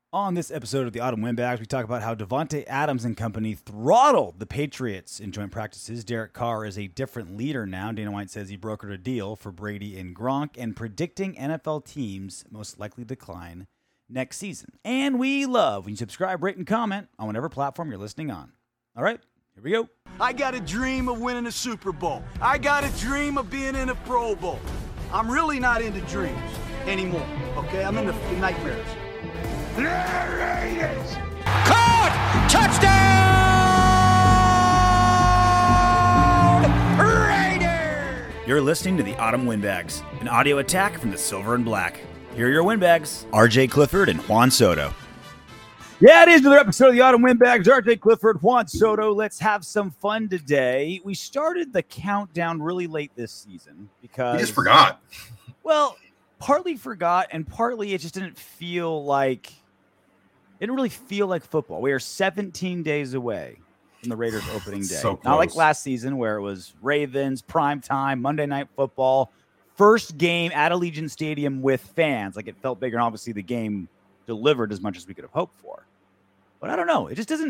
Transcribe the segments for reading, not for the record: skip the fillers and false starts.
On this episode of the Autumn Windbags, we talk about how Davante Adams and company throttled the Patriots in joint practices. Derek Carr is a different leader now. Dana White says he brokered a deal for Brady and Gronk, and predicting NFL teams most likely decline next season. And we love when you subscribe, rate, and comment on whatever platform you're listening on. All right, here we go. I got a dream of winning a Super Bowl. I got a dream of being in a Pro Bowl. I'm really not into dreams anymore, okay? I'm into nightmares. Raiders! Caught! Touchdown! Raiders! You're listening to the Autumn Windbags, an audio attack from the Silver and Black. Here are your Windbags, RJ Clifford and Juan Soto. Yeah, it is another episode of the Autumn Windbags. RJ Clifford, Juan Soto. Let's have some fun today. We started the countdown really late this season because You just forgot. Well, partly forgot, and partly it just didn't really feel like football. We are 17 days away from the Raiders opening day. So Not like close. last season where it was Ravens, prime time, Monday Night Football, first game at Allegiant Stadium with fans. Like, it felt bigger, and obviously the game delivered as much as we could have hoped for. But I don't know. It just doesn't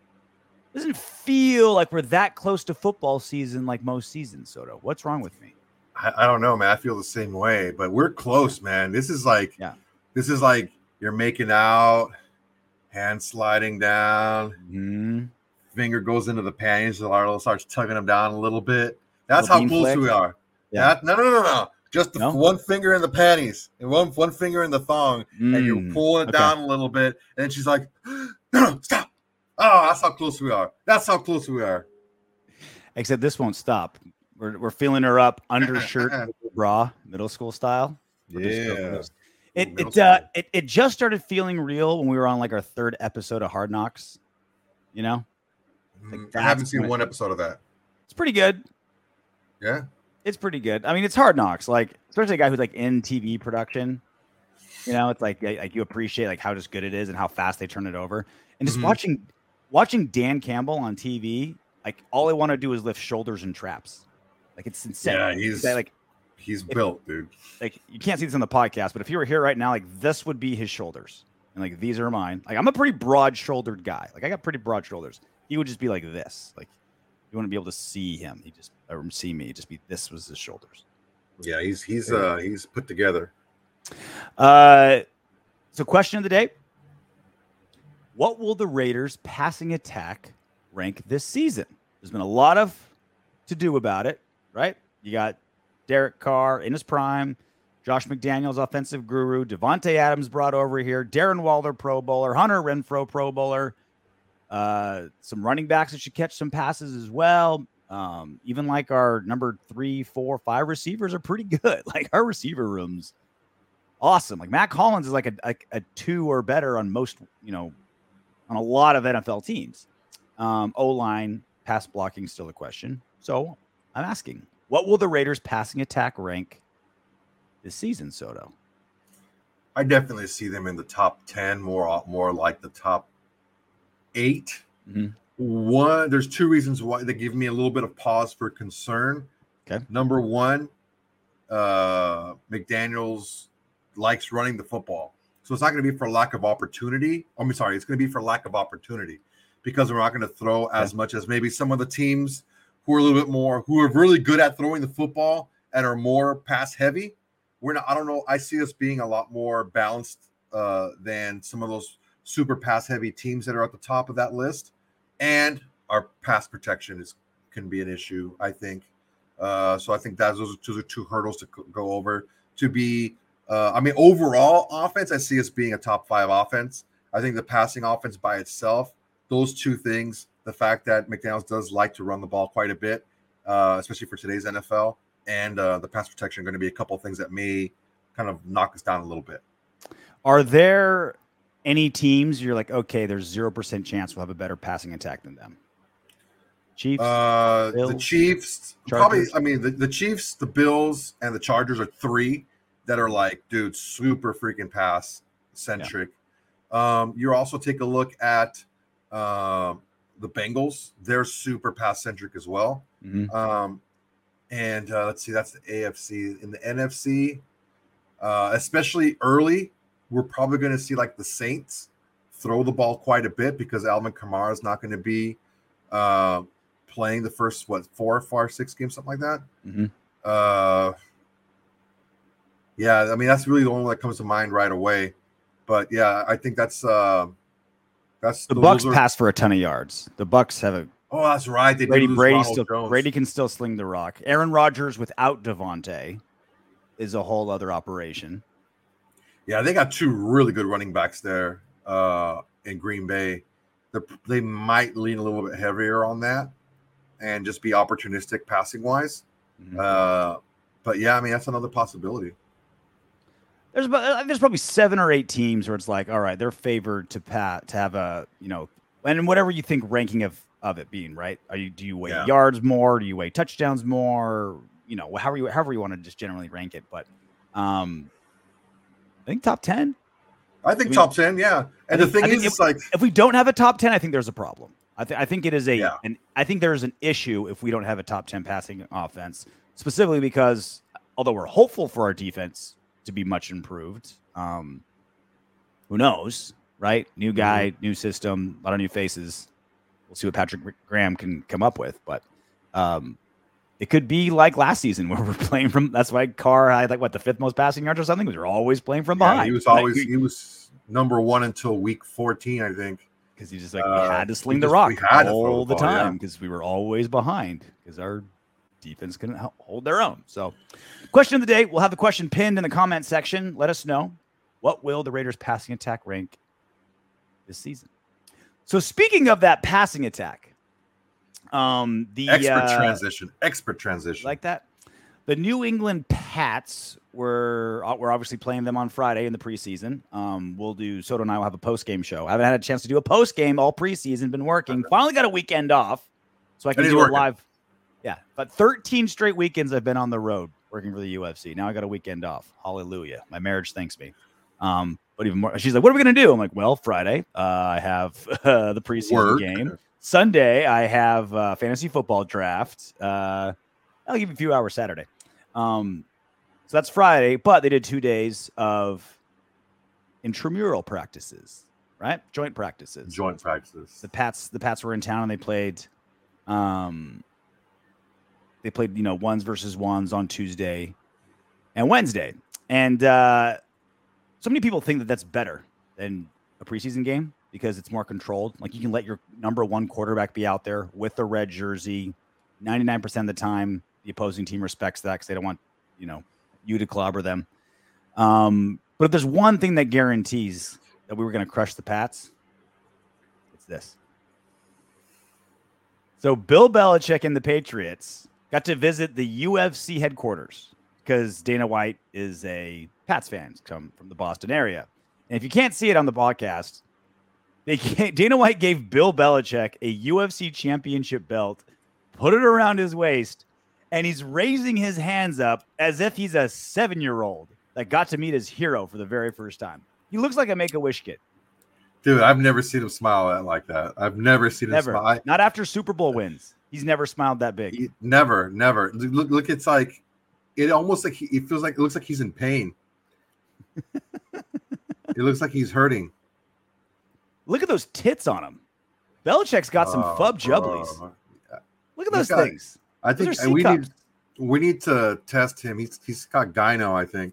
feel like we're that close to football season like most seasons, Soto. What's wrong with me? I don't know, man. I feel the same way, but we're close, man. This is like you're making out, hand sliding down, finger goes into the panties, the Arlo starts tugging them down a little bit. That's how close we are. Yeah. No. Just the one finger in the panties and one finger in the thong, and you're pulling it down a little bit. And she's like, no, stop. Oh, that's how close we are. That's how close we are. Except this won't stop. We're feeling her up, undershirt, bra, middle school style. Yeah. It just started feeling real when we were on like our third episode of Hard Knocks. You know, I haven't seen one episode of that. It's pretty good. Yeah, it's pretty good. I mean, it's Hard Knocks, like especially a guy who's like in TV production. You know, it's like you appreciate like how just good it is and how fast they turn it over. And just watching Dan Campbell on TV, like all I want to do is lift shoulders and traps. Like, it's insane. Yeah, he's built, dude. Like, you can't see this on the podcast, but if you were here right now, like this would be his shoulders, and like these are mine. Like, I'm a pretty broad-shouldered guy. Like, I got pretty broad shoulders. He would just be like this. Like, you wouldn't be able to see him. Or see me. He'd just be, this was his shoulders. Yeah, he's put together. So question of the day: what will the Raiders' passing attack rank this season? There's been a lot of to do about it, right? You got Derek Carr in his prime, Josh McDaniels, offensive guru, Davante Adams brought over here, Darren Waller, Pro Bowler, Hunter Renfrow, Pro Bowler, some running backs that should catch some passes as well. Even like our number 3, 4, 5 receivers are pretty good. Like, our receiver room's awesome. Like, Matt Collins is like a 2 or better on most, on a lot of NFL teams. O-line, pass blocking, still a question. So I'm asking, what will the Raiders passing attack rank this season, Soto? I definitely see them in the top 10, more like the top 8. One, there's 2 reasons why they give me a little bit of pause for concern. Okay. Number 1, McDaniels likes running the football. So it's not going to be for lack of opportunity. It's going to be for lack of opportunity because we're not going to throw as much as maybe some of the teams who are a little bit more, who are really good at throwing the football and are more pass heavy. I don't know. I see us being a lot more balanced than some of those super pass heavy teams that are at the top of that list. And our pass protection can be an issue, I think. So I think those are 2 hurdles to go over. To be, overall offense, I see us being a top 5 offense. I think the passing offense by itself, those 2 things, the fact that McDaniels does like to run the ball quite a bit, especially for today's NFL, and the pass protection are going to be a couple of things that may kind of knock us down a little bit. Are there any teams you're like, okay, there's 0% chance we'll have a better passing attack than them? Chiefs? Bills, the Chiefs, Chargers? probably. The Chiefs, the Bills, and the Chargers are 3 that are like, dude, super freaking pass centric. Yeah. You also take a look at the Bengals. They're super pass centric as well. And let's see, that's the AFC. In the NFC, especially early, we're probably going to see like the Saints throw the ball quite a bit because Alvin Kamara is not going to be playing the first 4 or 6 games, something like that. Mm-hmm. Yeah, I mean that's really the only one that comes to mind right away. But yeah, I think that's the Bucks pass for a ton of yards. The Bucks have a oh, that's right. They Brady can still sling the rock. Aaron Rodgers without Devontae is a whole other operation. Yeah, they got 2 really good running backs there in Green Bay. They might lean a little bit heavier on that and just be opportunistic passing wise. Mm-hmm. But yeah, I mean that's another possibility. There's probably 7 or 8 teams where it's like, all right, they're favored to have a, and whatever you think ranking of it being, right? Do you weigh yards more? Do you weigh touchdowns more? However you want to just generally rank it. But I think top 10. I think top 10, yeah. And the thing is, it's like if we don't have a top 10, I think there's a problem. I think it is and I think there's an issue if we don't have a top 10 passing offense, specifically because although we're hopeful for our defense to be much improved, who knows, right? New guy, new system, a lot of new faces. We'll see what Patrick Graham can come up with, but it could be like last season where we're playing from. That's why Carr had the 5th most passing yards or something. We were always playing from behind. He was number 1 until week 14, I think. Because he just we had to sling the rock all the time because we were always behind because our defense couldn't hold their own. So, question of the day, we'll have the question pinned in the comment section. Let us know, what will the Raiders passing attack rank this season? So speaking of that passing attack, the expert transition like that. The New England Pats we're obviously playing them on Friday in the preseason. We'll do Soto and I will have a post game show. I haven't had a chance to do a post game all preseason. Been working. Finally got a weekend off, so I can do it live. Yeah, but 13 straight weekends I've been on the road working for the UFC. Now I got a weekend off. Hallelujah. My marriage thanks me. But even more, she's like, "What are we gonna do?" I'm like, "Well, Friday I have the preseason game. Sunday I have fantasy football draft. I'll give you a few hours Saturday." So that's Friday, but they did 2 days of intramural practices, right? Joint practices. The Pats were in town and they played ones versus ones on Tuesday and Wednesday. And so many people think that that's better than a preseason game because it's more controlled. Like you can let your number 1 quarterback be out there with the red jersey 99% of the time. The opposing team respects that because they don't want, you to clobber them. But if there's one thing that guarantees that we were going to crush the Pats, it's this. So Bill Belichick and the Patriots got to visit the UFC headquarters because Dana White is a Pats fan, come from the Boston area. And if you can't see it on the podcast, Dana White gave Bill Belichick a UFC championship belt, put it around his waist, and he's raising his hands up as if he's a 7-year-old that got to meet his hero for the very first time. He looks like a Make-A-Wish kid. Dude, I've never seen him smile like that. I've never seen him smile. Not after Super Bowl wins. He's never smiled that big. Never. Look, it's like it almost like it looks like he's in pain. It looks like he's hurting. Look at those tits on him. Belichick's got some fub jubblies. Look at those things. I think we need to test him. He's got gyno, I think.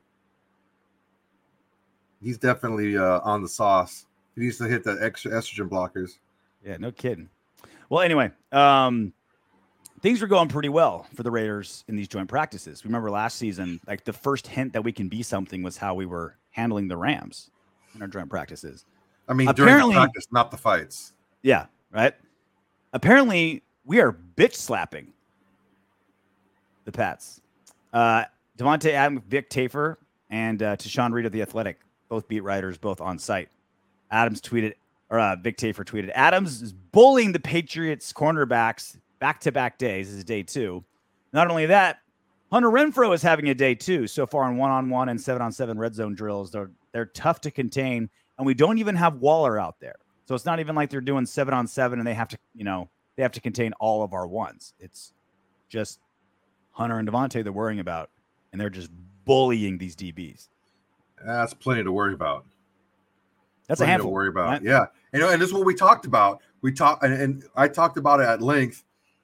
He's definitely on the sauce. He needs to hit the extra estrogen blockers. Yeah, no kidding. Well, anyway, things were going pretty well for the Raiders in these joint practices. Remember last season, like the first hint that we can be something was how we were handling the Rams in our joint practices. I mean, during the practice, not the fights. Yeah, right. Apparently, we are bitch slapping the Pats. Devontae Adams, Vic Tafur, and Tashawn Reed of The Athletic, both beat writers, both on site. Vic Tafur tweeted, Adams is bullying the Patriots cornerbacks back-to-back days. This is day 2. Not only that, Hunter Renfrow is having a day 2 so far in 1-on-1 and 7-on-7 red zone drills. They're tough to contain, and we don't even have Waller out there. So it's not even like they're doing 7-on-7 and they have to contain all of our ones. It's just Hunter and Devontae they're worrying about, and they're just bullying these DBs. That's plenty to worry about. That's for a him handful to worry about. right? Yeah, and this is what we talked about. And I talked about it at length.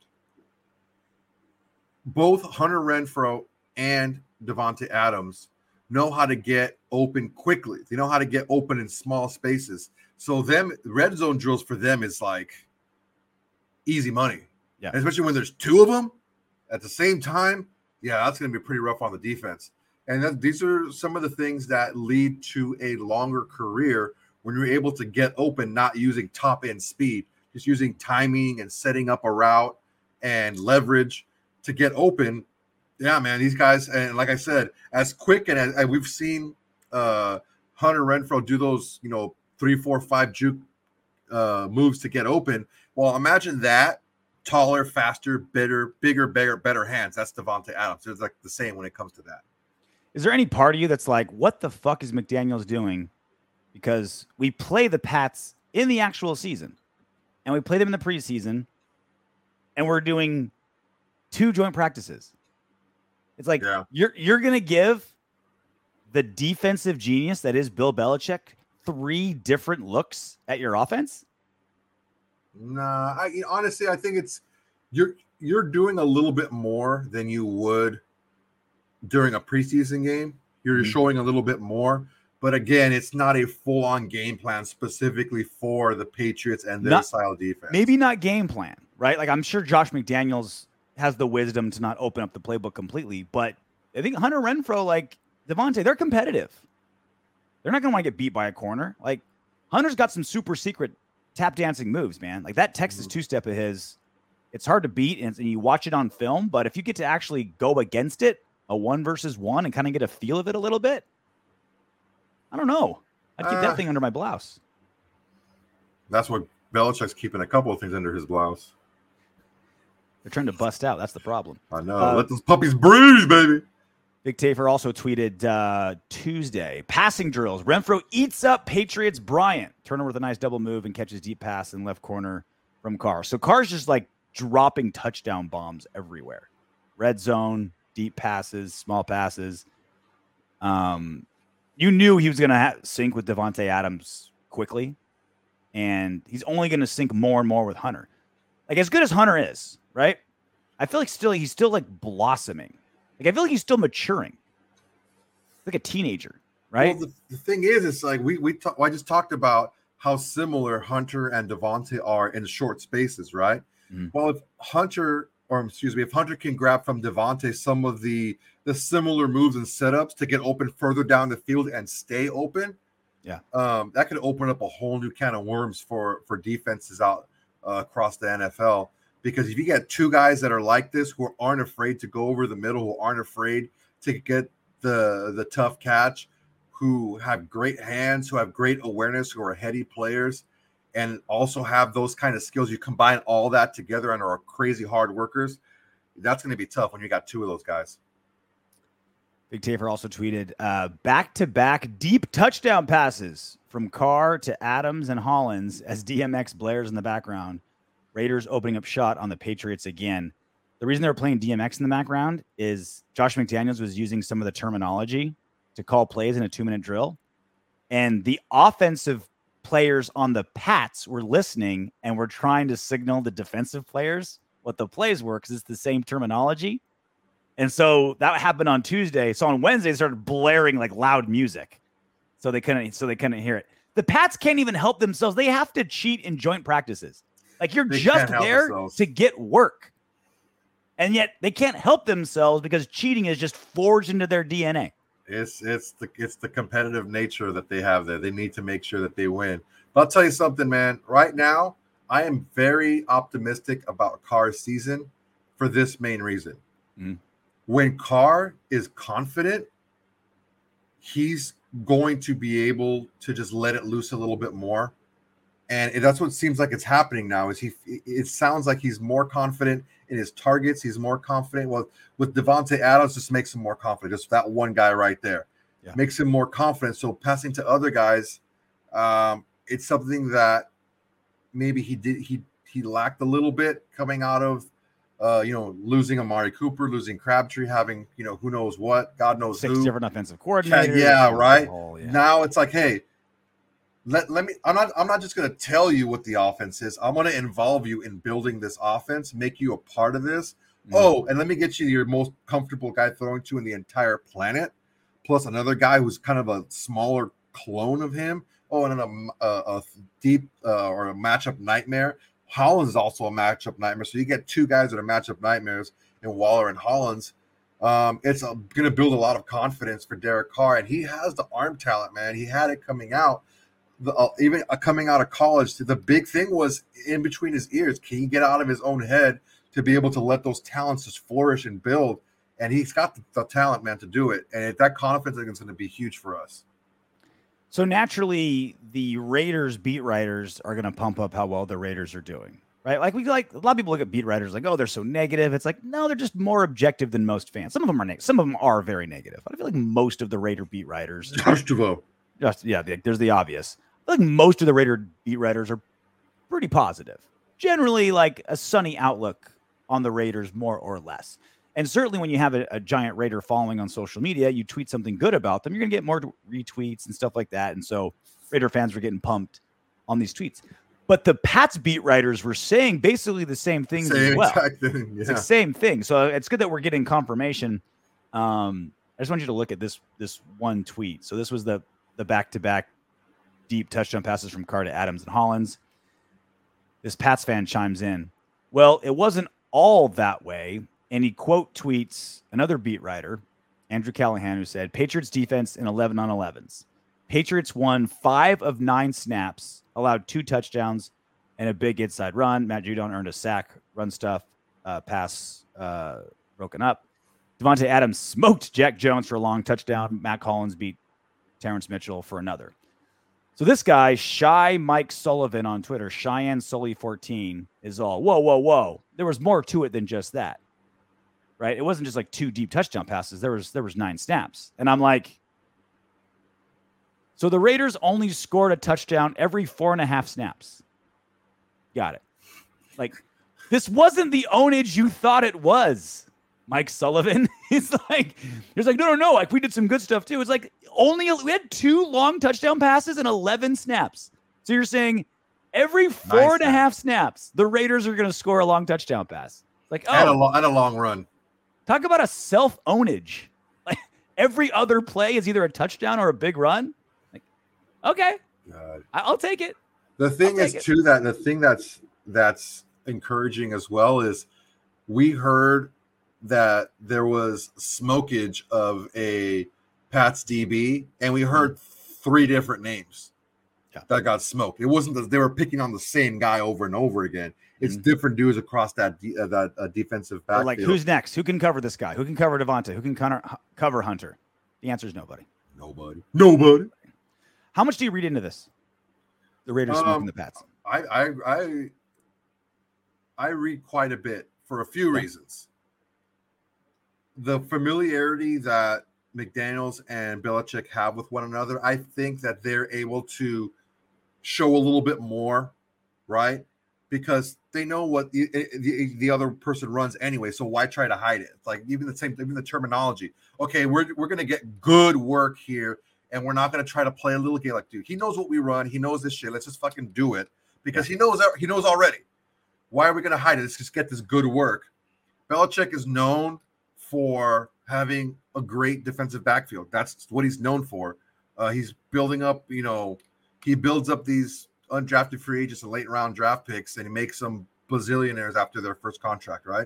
Both Hunter Renfrow and Davante Adams know how to get open quickly. They know how to get open in small spaces. So red zone drills for them is like easy money. Yeah. And especially when there's two of them at the same time. Yeah, that's going to be pretty rough on the defense. And these are some of the things that lead to a longer career when you're able to get open, not using top end speed, just using timing and setting up a route and leverage to get open. Yeah, man, these guys, and like I said, as quick and as we've seen Hunter Renfrow do those, 3, 4, 5 juke moves to get open. Well, imagine that taller, faster, bigger, better hands. That's Davante Adams. It's like the same when it comes to that. Is there any part of you that's like, what the fuck is McDaniels doing? Because we play the Pats in the actual season, and we play them in the preseason, and we're doing 2 joint practices. It's like you're going to give the defensive genius that is Bill Belichick 3 different looks at your offense? Nah, honestly, I think it's you're doing a little bit more than you would during a preseason game. You're showing a little bit more, but again, it's not a full-on game plan specifically for the Patriots and their style defense. Maybe not game plan, right? Like I'm sure Josh McDaniels has the wisdom to not open up the playbook completely, but I think Hunter Renfrow, like Davante, they're competitive. They're not going to want to get beat by a corner. Like Hunter's got some super secret tap dancing moves, man. Like that Texas two-step of his, it's hard to beat, and you watch it on film, but if you get to actually go against it, a 1-versus-1, and kind of get a feel of it a little bit, I don't know. I'd keep that thing under my blouse. That's what Belichick's keeping a couple of things under his blouse. They're trying to bust out. That's the problem. I know. Let those puppies breathe, baby. Big Tafer also tweeted Tuesday, passing drills. Renfrow eats up Patriots Bryant. Turner with a nice double move and catches deep pass in left corner from Carr. So Carr's just like dropping touchdown bombs everywhere. Red zone, deep passes, small passes. You knew he was going to sync with Davante Adams quickly, and he's only going to sync more and more with Hunter. Like as good as Hunter is, right? I feel like he's still like blossoming. Like I feel like he's still maturing, like a teenager, right? Well, the thing is, it's like I just talked about how similar Hunter and Davante are in short spaces, right? Mm-hmm. Well, if Hunter can grab from Davante some of the similar moves and setups to get open further down the field and stay open, that could open up a whole new can of worms for defenses out across the NFL. Because if you get 2 guys that are like this, who aren't afraid to go over the middle, who aren't afraid to get the tough catch, who have great hands, who have great awareness, who are heady players, and also have those kind of skills, you combine all that together and are crazy hard workers, that's going to be tough when you got 2 of those guys. Big Tafer also tweeted back-to-back deep touchdown passes from Carr to Adams and Hollins as DMX blares in the background. Raiders opening up shot on the Patriots again. The reason they were playing DMX in the background is Josh McDaniels was using some of the terminology to call plays in a 2-minute drill. And the offensive players on the Pats were listening and were trying to signal the defensive players what the plays were because it's the same terminology. And so that happened on Tuesday. So on Wednesday, they started blaring like loud music. So they couldn't hear it. The Pats can't even help themselves. They have to cheat in joint practices. Like you're just there to get work. And yet they can't help themselves because cheating is just forged into their DNA. It's the competitive nature that they have there. They need to make sure that they win. But I'll tell you something, man. Right now, I am very optimistic about Carr's season for this main reason. Mm. When Carr is confident, he's going to be able to just let it loose a little bit more. And that's what seems like it's happening now. It sounds like he's more confident in his targets. He's more confident. Well, with Davante Adams, just makes him more confident. Just that one guy right there makes him more confident. So passing to other guys, it's something that maybe he lacked a little bit coming out of losing Amari Cooper, losing Crabtree, having who knows what, God knows 6 different offensive coordinators. Yeah, right. Now it's like, hey, let me. I'm not just going to tell you what the offense is. I'm going to involve you in building this offense, make you a part of this. Mm-hmm. Oh, and let me get you your most comfortable guy throwing to in the entire planet, plus another guy who's kind of a smaller clone of him. Oh, and then a deep or a matchup nightmare. Hollins is also a matchup nightmare. So you get two guys that are matchup nightmares in Waller and Hollins. It's going to build a lot of confidence for Derek Carr, and he has the arm talent, man. He had it coming out, even coming out of college. The big thing was in between his ears. Can he get out of his own head to be able to let those talents just flourish and build? And he's got the talent, man, to do it. And that confidence is going to be huge for us. So naturally, the Raiders beat writers are going to pump up how well the Raiders are doing, right? Like a lot of people look at beat writers like, oh, they're so negative. It's like, no, they're just more objective than most fans. Some of them are some of them are very negative. But I feel like most of the Raider beat writers, there's the obvious. I feel like most of the Raider beat writers are pretty positive. Generally, like a sunny outlook on the Raiders, more or less. And certainly when you have a giant Raider following on social media, you tweet something good about them, you're going to get more retweets and stuff like that. And so Raider fans were getting pumped on these tweets. But the Pats beat writers were saying basically the same things as well. Exact thing, yeah. It's the same thing. So it's good that we're getting confirmation. I just want you to look at this one tweet. So this was the back-to-back deep touchdown passes from Carr to Adams and Hollins. This Pats fan chimes in, well, it wasn't all that way. And he quote tweets another beat writer, Andrew Callahan, who said, Patriots defense in 11 on 11s. Patriots won 5 of 9 snaps, allowed 2 touchdowns, and a big inside run. Matt Judon earned a sack, run stuff, pass broken up. Devontae Adams smoked Jack Jones for a long touchdown. Matt Collins beat Terrence Mitchell for another. So this guy, Shy Mike Sullivan on Twitter, Cheyenne Sully 14, is all, whoa. There was more to it than just that. Right? It wasn't just like 2 deep touchdown passes. There was 9 snaps. And I'm like, so the Raiders only scored a touchdown every 4.5 snaps. Got it. Like, this wasn't the ownage you thought it was, Mike Sullivan. He's like, no. Like, we did some good stuff too. It's like we had 2 long touchdown passes and 11 snaps. So you're saying every 4.5 snaps, the Raiders are going to score a long touchdown pass. Like, and a long run. Talk about a self-ownage. Like every other play is either a touchdown or a big run. Like, okay, I'll take it. The thing is too that the thing that's encouraging as well is we heard that there was smokage of a Pats DB, and we heard 3 different names that got smoked. It wasn't that they were picking on the same guy over and over again. It's different dudes across that defensive backfield. Like, who's next? Who can cover this guy? Who can cover Devontae? Who can cover Hunter? The answer is nobody. Nobody. How much do you read into this? The Raiders smoking the Pats. I read quite a bit for a few reasons. The familiarity that McDaniels and Belichick have with one another, I think that they're able to show a little bit more, right? Because they know what the other person runs anyway, so why try to hide it? It's like even the terminology. Okay, we're going to get good work here, and we're not going to try to play a little game like, dude, he knows what we run. He knows this shit. Let's just fucking do it because he knows already. Why are we going to hide it? Let's just get this good work. Belichick is known for having a great defensive backfield. That's what he's known for. He's building up, he builds up these undrafted free agents and late round draft picks, and he makes them bazillionaires after their first contract, right?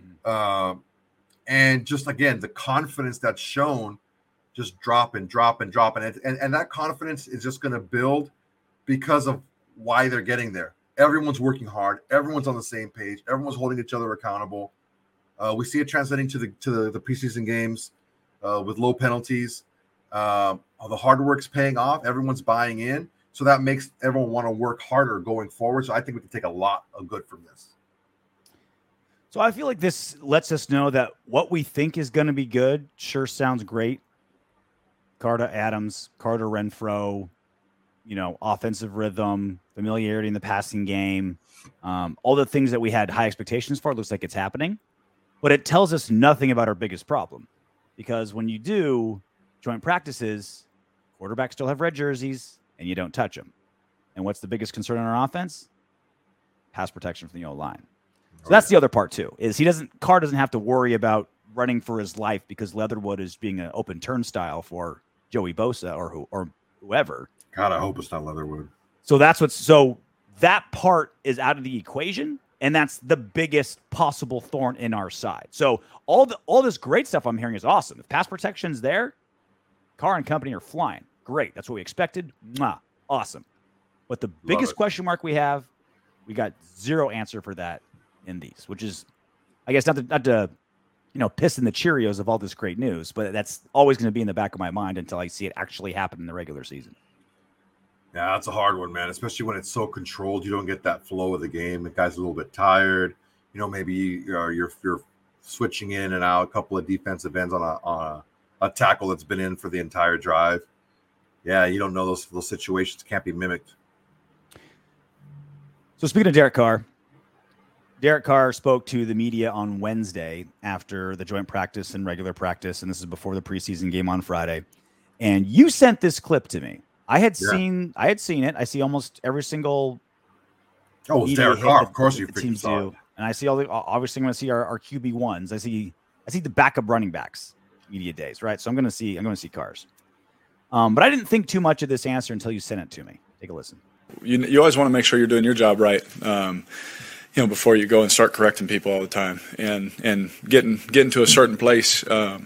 And just again, the confidence that's shown, just drop and that confidence is just going to build because of why they're getting there. Everyone's working hard. Everyone's on the same page. Everyone's holding each other accountable. We see it translating to the preseason games with low penalties. The hard work's paying off. Everyone's buying in. So that makes everyone want to work harder going forward. So I think we can take a lot of good from this. So I feel like this lets us know that what we think is going to be good sure sounds great. Carter Adams, Carter Renfro, offensive rhythm, familiarity in the passing game, all the things that we had high expectations for. It looks like it's happening. But it tells us nothing about our biggest problem. Because when you do joint practices, quarterbacks still have red jerseys, and you don't touch them. And what's the biggest concern on our offense? Pass protection from the O-line. So that's the other part too, is Carr doesn't have to worry about running for his life because Leatherwood is being an open turnstile for Joey Bosa or whoever. God, I hope it's not Leatherwood. So that part is out of the equation, and that's the biggest possible thorn in our side. So all this great stuff I'm hearing is awesome. If pass protection's there, Carr and company are flying. Great. That's what we expected. Mwah. Awesome. But the biggest question mark we have, we got zero answer for that in these, which is, I guess, not to piss in the Cheerios of all this great news, but that's always going to be in the back of my mind until I see it actually happen in the regular season. Yeah, that's a hard one, man, especially when it's so controlled. You don't get that flow of the game. The guy's a little bit tired. Maybe you're switching in and out a couple of defensive ends on a tackle that's been in for the entire drive. Yeah, you don't know those situations can't be mimicked. So speaking of Derek Carr spoke to the media on Wednesday after the joint practice and regular practice, and this is before the preseason game on Friday. And you sent this clip to me. I had seen it. I see almost every single. Oh, it's Derek Carr. Of course, you freaking saw it. And I see obviously I'm going to see our QB1s. I see the backup running backs media days, right? So I'm going to see Carr's. But I didn't think too much of this answer until you sent it to me. Take a listen. You always want to make sure you're doing your job right. Before you go and start correcting people all the time and getting to a certain place, and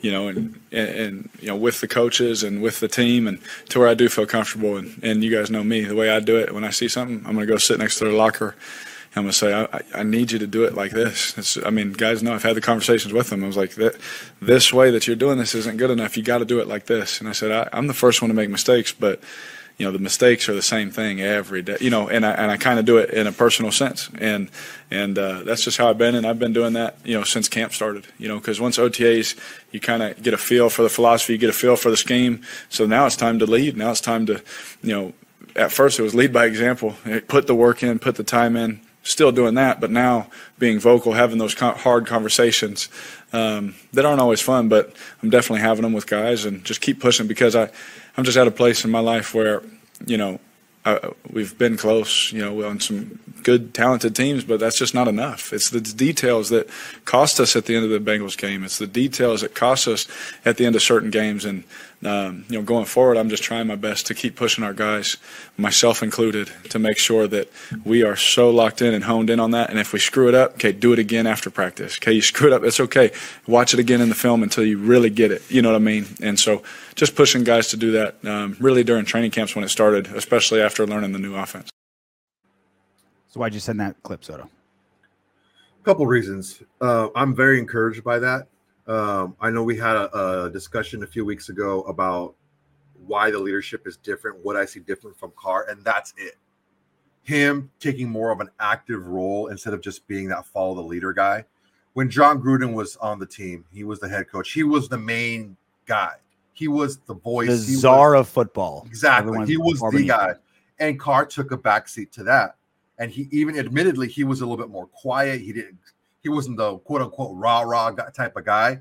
with the coaches and with the team and to where I do feel comfortable. And you guys know me, the way I do it, when I see something, I'm going to go sit next to the locker. I'm going to say, I need you to do it like this. Guys know I've had the conversations with them. I was like, this way that you're doing this isn't good enough. You got to do it like this. And I said, I'm the first one to make mistakes, but the mistakes are the same thing every day, and I kind of do it in a personal sense. And that's just how I've been. And I've been doing that, since camp started, because once OTAs, you kind of get a feel for the philosophy, you get a feel for the scheme. So now it's time to lead. Now it's time to, at first it was lead by example, put the work in, put the time in, still doing that. But now being vocal, having those hard conversations that aren't always fun, but I'm definitely having them with guys and just keep pushing because I'm just at a place in my life where, we've been close, on some good, talented teams, but that's just not enough. It's the details that cost us at the end of the Bengals game. It's the details that cost us at the end of certain games. And, going forward, I'm just trying my best to keep pushing our guys, myself included, to make sure that we are so locked in and honed in on that. And if we screw it up, okay, do it again after practice. Okay, you screw it up, it's okay. Watch it again in the film until you really get it. You know what I mean? And so just pushing guys to do that really during training camps when it started, especially after learning the new offense. So why'd you send that clip, Soto? A couple reasons. I'm very encouraged by that. I know we had a discussion a few weeks ago about why the leadership is different, what I see different from Carr, and that's it. Him taking more of an active role instead of just being that follow the leader guy. When John Gruden was on the team, he was the head coach. He was the main guy. He was the voice. The czar of football. Exactly. He was the guy. And Carr took a backseat to that. And he even admittedly, he was a little bit more quiet. He wasn't the quote unquote rah type of guy.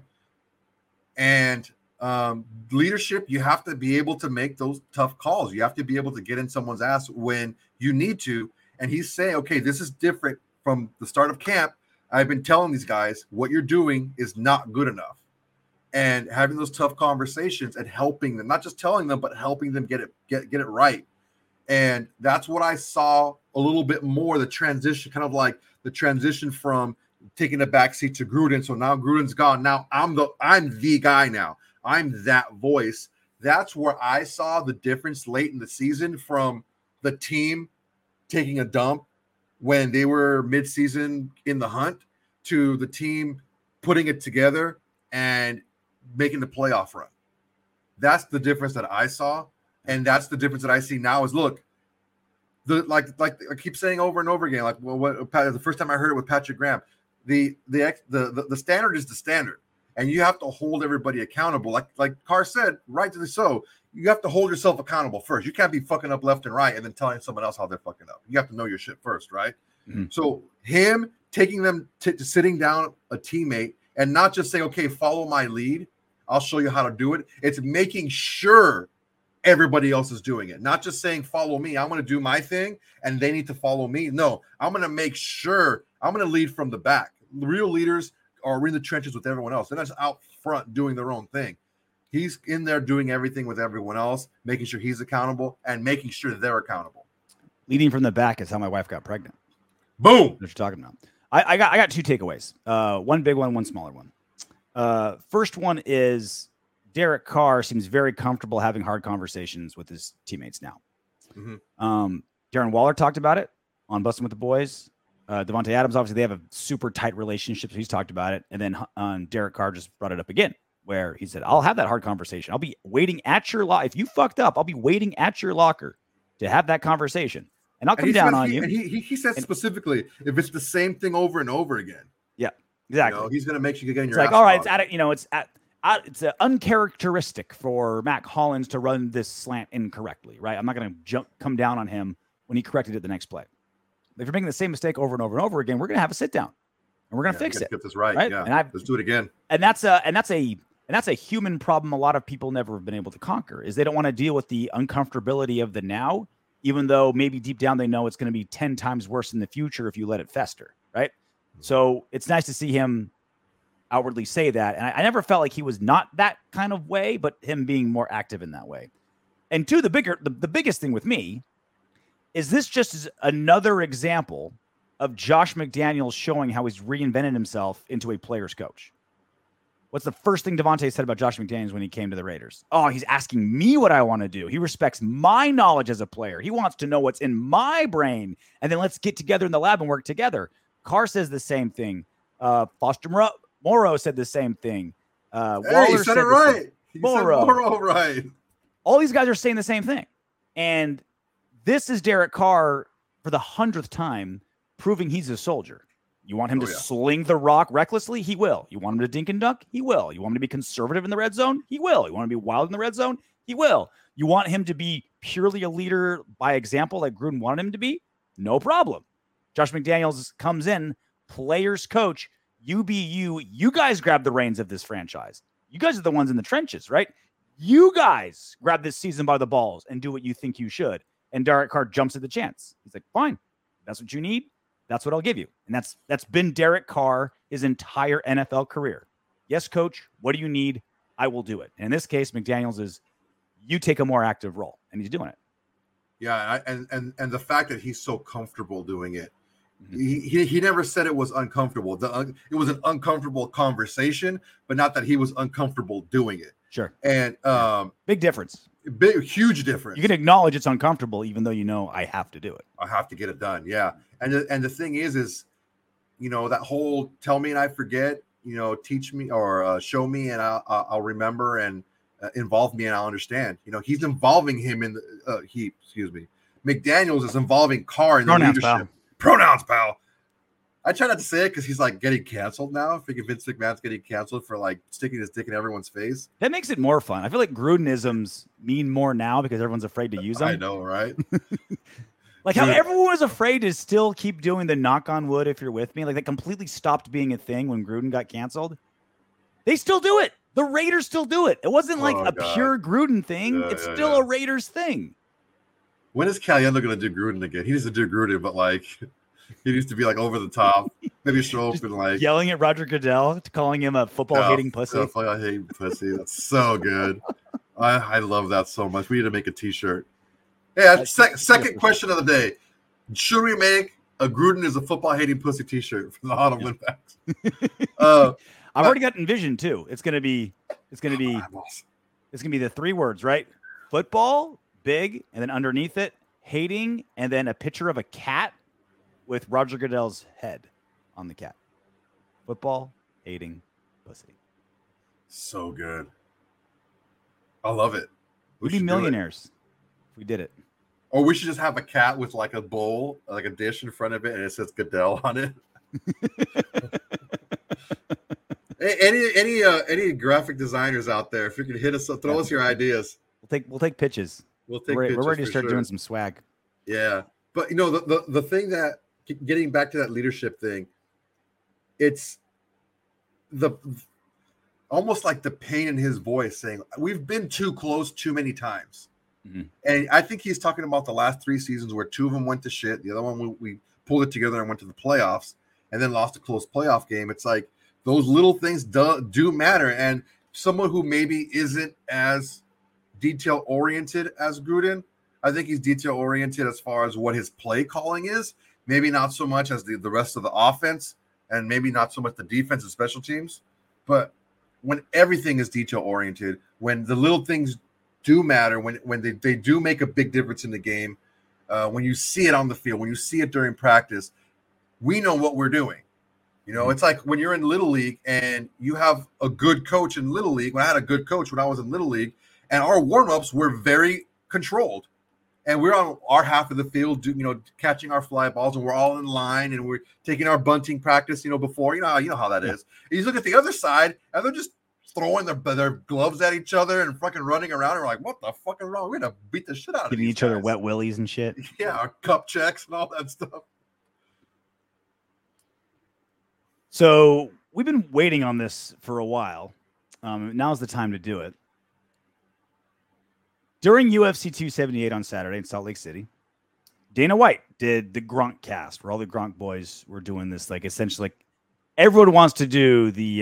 And leadership, you have to be able to make those tough calls. You have to be able to get in someone's ass when you need to. And he's saying, okay, this is different from the start of camp. I've been telling these guys what you're doing is not good enough. And having those tough conversations and helping them, not just telling them, but helping them get it right. And that's what I saw a little bit more, the transition, kind of like the transition from taking a backseat to Gruden. So now Gruden's gone. Now I'm the guy now. I'm that voice. That's where I saw the difference late in the season from the team taking a dump when they were mid-season in the hunt to the team putting it together and making the playoff run. That's the difference that I saw. And that's the difference that I see now is, look, like I keep saying over and over again, the first time I heard it with Patrick Graham, the standard is the standard, and you have to hold everybody accountable. Like Carr said, rightly so, you have to hold yourself accountable first. You can't be fucking up left and right and then telling someone else how they're fucking up. You have to know your shit first, right? Mm-hmm. So him taking them to sitting down a teammate and not just saying, okay, follow my lead, I'll show you how to do it. It's making sure everybody else is doing it. Not just saying, follow me. I'm going to do my thing and they need to follow me. No, I'm going to make sure I'm going to lead from the back. The real leaders are in the trenches with everyone else. They're not just out front doing their own thing. He's in there doing everything with everyone else, making sure he's accountable and making sure they're accountable. Leading from the back is how my wife got pregnant. Boom. What you're talking about. I got two takeaways. One big one, one smaller one. First one is Derek Carr seems very comfortable having hard conversations with his teammates now. Mm-hmm. Darren Waller talked about it on Bustin' with the Boys. Devontae Adams, obviously, they have a super tight relationship. So he's talked about it. And then Derek Carr just brought it up again, where he said, I'll have that hard conversation. I'll be waiting at your locker. If you fucked up, I'll be waiting at your locker to have that conversation. And I'll come down on you. And he said specifically, if it's the same thing over and over again. Yeah, exactly. He's going to make you get in your ass. It's like, all right, it's uncharacteristic for Mac Hollins to run this slant incorrectly, right? I'm not going to come down on him when he corrected it the next play. If you're making the same mistake over and over and over again, we're going to have a sit down and we're going to fix it. Get this right. Yeah. And let's do it again. And that's a human problem a lot of people never have been able to conquer, is they don't want to deal with the uncomfortability of the now, even though maybe deep down they know it's going to be 10 times worse in the future if you let it fester, right? So it's nice to see him outwardly say that. And I never felt like he was not that kind of way, but him being more active in that way. And two, the biggest thing with me is this just is another example of Josh McDaniels showing how he's reinvented himself into a player's coach. What's the first thing Devontae said about Josh McDaniels when he came to the Raiders? Oh, he's asking me what I want to do. He respects my knowledge as a player. He wants to know what's in my brain. And then let's get together in the lab and work together. Carr says the same thing. Foster Moreau said the same thing. He said it right. Moreau right. All these guys are saying the same thing. And this is Derek Carr for the 100th time proving he's a soldier. You want him to sling the rock recklessly? He will. You want him to dink and dunk? He will. You want him to be conservative in the red zone? He will. You want him to be wild in the red zone? He will. You want him to be purely a leader by example like Gruden wanted him to be? No problem. Josh McDaniels comes in, players coach, you be you. You guys grab the reins of this franchise. You guys are the ones in the trenches, right? You guys grab this season by the balls and do what you think you should. And Derek Carr jumps at the chance. He's like, fine, that's what you need. That's what I'll give you. And that's been Derek Carr his entire NFL career. Yes, coach, what do you need? I will do it. And in this case, McDaniels is, you take a more active role, and he's doing it. Yeah, and the fact that he's so comfortable doing it, he never said it was uncomfortable. It was an uncomfortable conversation, but not that he was uncomfortable doing it. Sure. And big difference. Huge difference. You can acknowledge it's uncomfortable, even though you know I have to do it. I have to get it done. Yeah. And the thing is, that whole tell me and I forget, teach me or show me and I'll remember, and involve me and I'll understand. He's involving him in McDaniels is involving Carr in the leadership. Pal. Pronouns, pal. I try not to say it because he's like getting canceled now. I think Vince McMahon's getting canceled for like sticking his dick in everyone's face. That makes it more fun. I feel like Grudenisms mean more now because everyone's afraid to use them. I know, right? Like how everyone was afraid to still keep doing the knock on wood if you're with me. Like that completely stopped being a thing when Gruden got canceled. They still do it. The Raiders still do it. It wasn't like pure Gruden thing. It's still a Raiders thing. When is Caliendo going to do Gruden again? He needs to do Gruden, but like he needs to be like over the top. Maybe show up and like yelling at Roger Goodell, calling him a football-hating pussy. Football-hating pussy. That's so good. I love that so much. We need to make a T-shirt. Yeah, second question of the day. Should we make a Gruden is a football-hating pussy T-shirt for the Autumn Winbacks? I've already got envisioned too. It's gonna be the three words, right? Football, big, and then underneath it, hating, and then a picture of a cat with Roger Goodell's head on the cat. Football, hating, pussy. So good. I love it. We'd be millionaires if we did it. Or we should just have a cat with like a bowl, like a dish in front of it, and it says Goodell on it. Any graphic designers out there, if you can hit us up, throw us your ideas. We'll take pitches. We're ready to start doing some swag. Yeah, but the thing that getting back to that leadership thing, it's almost like the pain in his voice saying we've been too close too many times. And I think he's talking about the last 3 seasons where 2 of them went to shit. The other one, we pulled it together and went to the playoffs and then lost a close playoff game. It's like those little things do matter. And someone who maybe isn't as detail-oriented as Gruden, I think he's detail-oriented as far as what his play calling is. Maybe not so much as the rest of the offense, and maybe not so much the defense and special teams. But when everything is detail-oriented, when the little things do matter, when they do make a big difference in the game, when you see it on the field, when you see it during practice, we know what we're doing. It's like when you're in Little League and you have a good coach in Little League. When I had a good coach when I was in Little League, and our warm-ups were very controlled. And we're on our half of the field, catching our fly balls, and we're all in line, and we're taking our bunting practice, before. You know how that is. And you look at the other side, and they're just throwing their gloves at each other and fucking running around. And we're like, what the fuck is wrong? We're going to beat the shit out of Giving these each other guys. wet willies and shit. Yeah, our cup checks and all that stuff. So we've been waiting on this for a while. Now's the time to do it. During UFC 278 on Saturday in Salt Lake City, Dana White did the Gronk cast where all the Gronk boys were doing this, like essentially like everyone wants to do the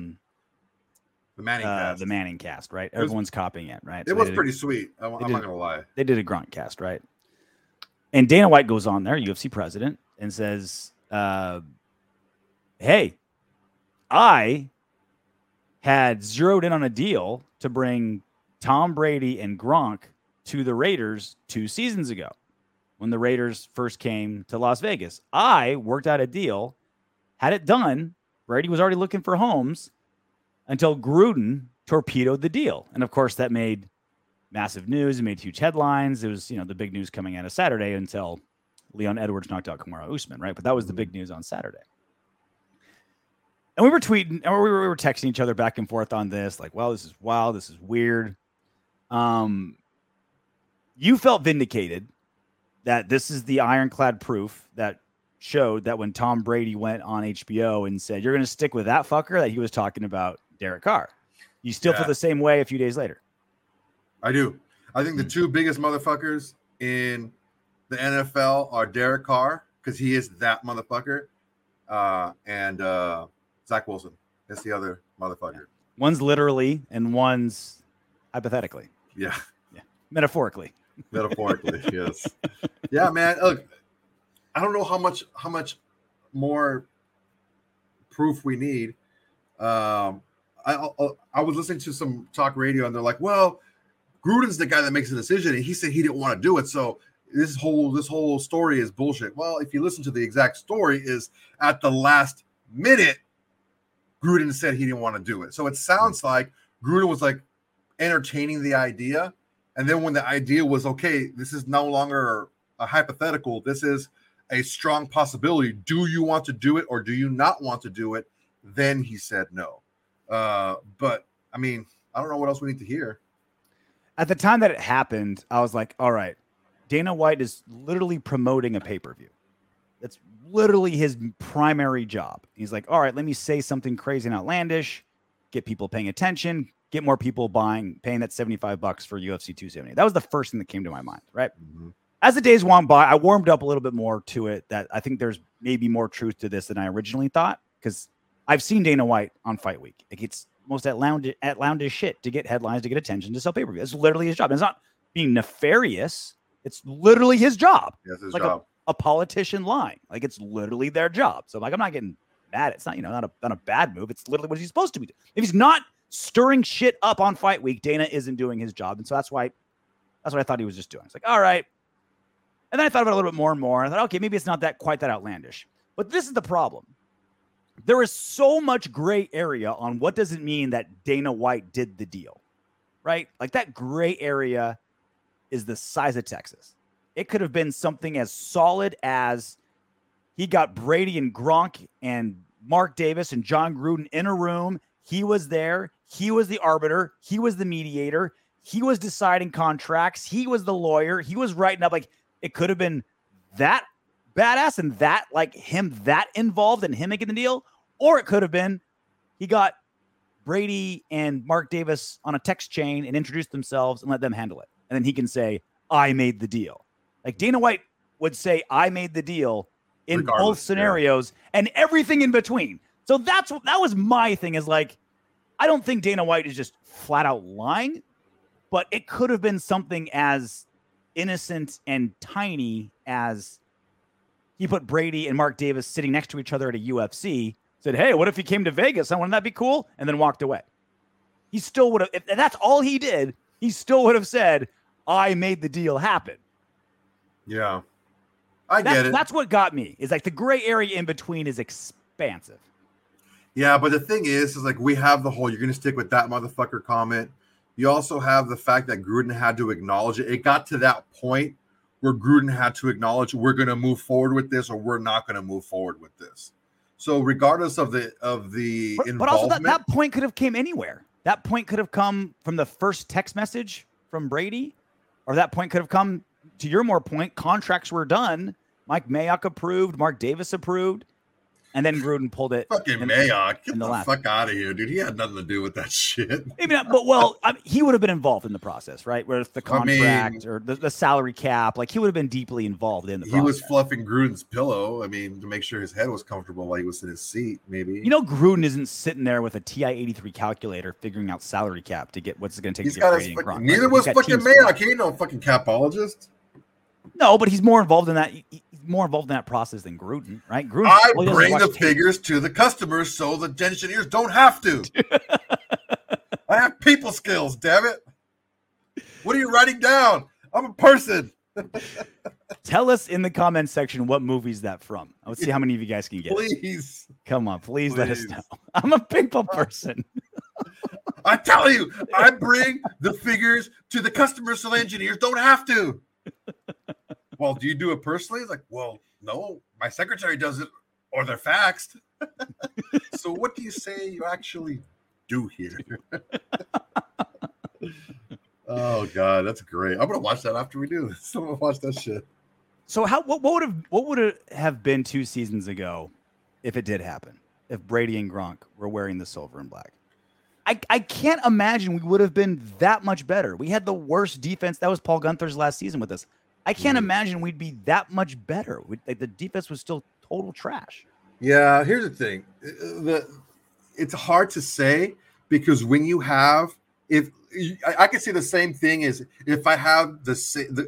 Manning cast, right? Everyone's copying it, right? It was pretty sweet. I'm not going to lie. They did a Gronk cast, right? And Dana White goes on there, UFC president, and says, hey, I had zeroed in on a deal to bring Tom Brady and Gronk to the Raiders 2 seasons ago when the Raiders first came to Las Vegas. I worked out a deal, had it done. Brady was already looking for homes until Gruden torpedoed the deal. And of course, that made massive news. It made huge headlines. It was, the big news coming out of Saturday until Leon Edwards knocked out Kamaru Usman, right? But that was the big news on Saturday. And we were tweeting, or we were texting each other back and forth on this, like, well, this is wild. This is weird. You felt vindicated that this is the ironclad proof that showed that when Tom Brady went on HBO and said, you're going to stick with that fucker, that he was talking about Derek Carr. You still feel the same way a few days later? I do. I think the 2 biggest motherfuckers in the NFL are Derek Carr, because he is that motherfucker, and Zach Wilson. That's the other motherfucker. One's literally and one's hypothetically. Yeah. Metaphorically. Yes. Yeah, man. Look, I don't know how much more proof we need. I was listening to some talk radio, and they're like, well, Gruden's the guy that makes the decision, and he said he didn't want to do it, so this whole story is bullshit. Well, if you listen to the exact story, is at the last minute, Gruden said he didn't want to do it. So it sounds like Gruden was like entertaining the idea, and then when the idea was, okay, this is no longer a hypothetical, this is a strong possibility. Do you want to do it or do you not want to do it? Then he said no. But I mean, I don't know what else we need to hear. At the time that it happened, I was like, all right, Dana White is literally promoting a pay-per-view. That's literally his primary job. He's like, all right, let me say something crazy and outlandish, get people paying attention, get more people paying that $75 for UFC 270. That was the first thing that came to my mind, right? Mm-hmm. As the days went by, I warmed up a little bit more to it, that I think there's maybe more truth to this than I originally thought, because I've seen Dana White on Fight Week. It gets most outlandish shit to get headlines, to get attention, to sell pay-per-view. That's literally his job. And it's not being nefarious. It's literally his job. Yes, his like job. A politician lying. Like, it's literally their job. So I'm not getting mad. It's not, not a bad move. It's literally what he's supposed to be doing. If he's not stirring shit up on Fight Week, Dana isn't doing his job. And so that's what I thought he was just doing. It's like, all right. And then I thought about it a little bit more and more. I thought, okay, maybe it's not quite that outlandish. But this is the problem. There is so much gray area on what does it mean that Dana White did the deal, right? Like, that gray area is the size of Texas. It could have been something as solid as he got Brady and Gronk and Mark Davis and John Gruden in a room. He was there. He was the arbiter. He was the mediator. He was deciding contracts. He was the lawyer. He was writing up. Like, it could have been that badass and that, like, him that involved and him making the deal. Or it could have been he got Brady and Mark Davis on a text chain and introduced themselves and let them handle it. and then he can say, I made the deal. Like Dana White would say, I made the deal in both scenarios and everything in between. So that was my thing, is like, I don't think Dana White is just flat out lying, but it could have been something as innocent and tiny as he put Brady and Mark Davis sitting next to each other at a UFC, said, hey, what if he came to Vegas? Wouldn't that be cool? And then walked away. He still would have, if that's all he did, he still would have said, I made the deal happen. Yeah. I get it. That's what got me, is like the gray area in between is expansive. Yeah, but the thing is like we have the whole, you're going to stick with that motherfucker comment. You also have the fact that Gruden had to acknowledge it. It got to that point where Gruden had to acknowledge we're going to move forward with this or we're not going to move forward with this. So regardless of the involvement, but also that point could have came anywhere. That point could have come from the first text message from Brady, or that point could have come, to your more point, contracts were done. Mike Mayock approved, Mark Davis approved, and then Gruden pulled it. Fucking Mayock, get the fuck out of here, dude. He had nothing to do with that shit. Maybe not, but he would have been involved in the process, right? Where it's the contract or the salary cap, like he would have been deeply involved in the process. He was fluffing Gruden's pillow, to make sure his head was comfortable while he was in his seat, maybe. Gruden isn't sitting there with a TI-83 calculator figuring out salary cap to get what's it going to take to get Brady and Gronk. Neither was fucking Mayock. He ain't no fucking capologist. No, but he's more involved in that. He's more involved in that process than Gruden, right? Gruden. I bring the figures to the customers so the engineers don't have to. I have people skills, damn it. What are you writing down? I'm a person. Tell us in the comments section what movie is that from. Let's see how many of you guys can get. Please. Come on, please let us know. I'm a people person. I tell you, I bring the figures to the customers so the engineers don't have to. Well, do you do it personally? It's like, well, no, my secretary does it, or they're faxed. So what do you say you actually do here? Oh God, that's great. I'm gonna watch that after we do this. I'm gonna watch that shit. So what would it have been 2 seasons ago if it did happen? If Brady and Gronk were wearing the silver and black? I can't imagine we would have been that much better. We had the worst defense. That was Paul Gunther's last season with us. I can't imagine we'd be that much better. The defense was still total trash. Yeah, here's the thing. It's hard to say because when you have, I can see the same thing as if I have the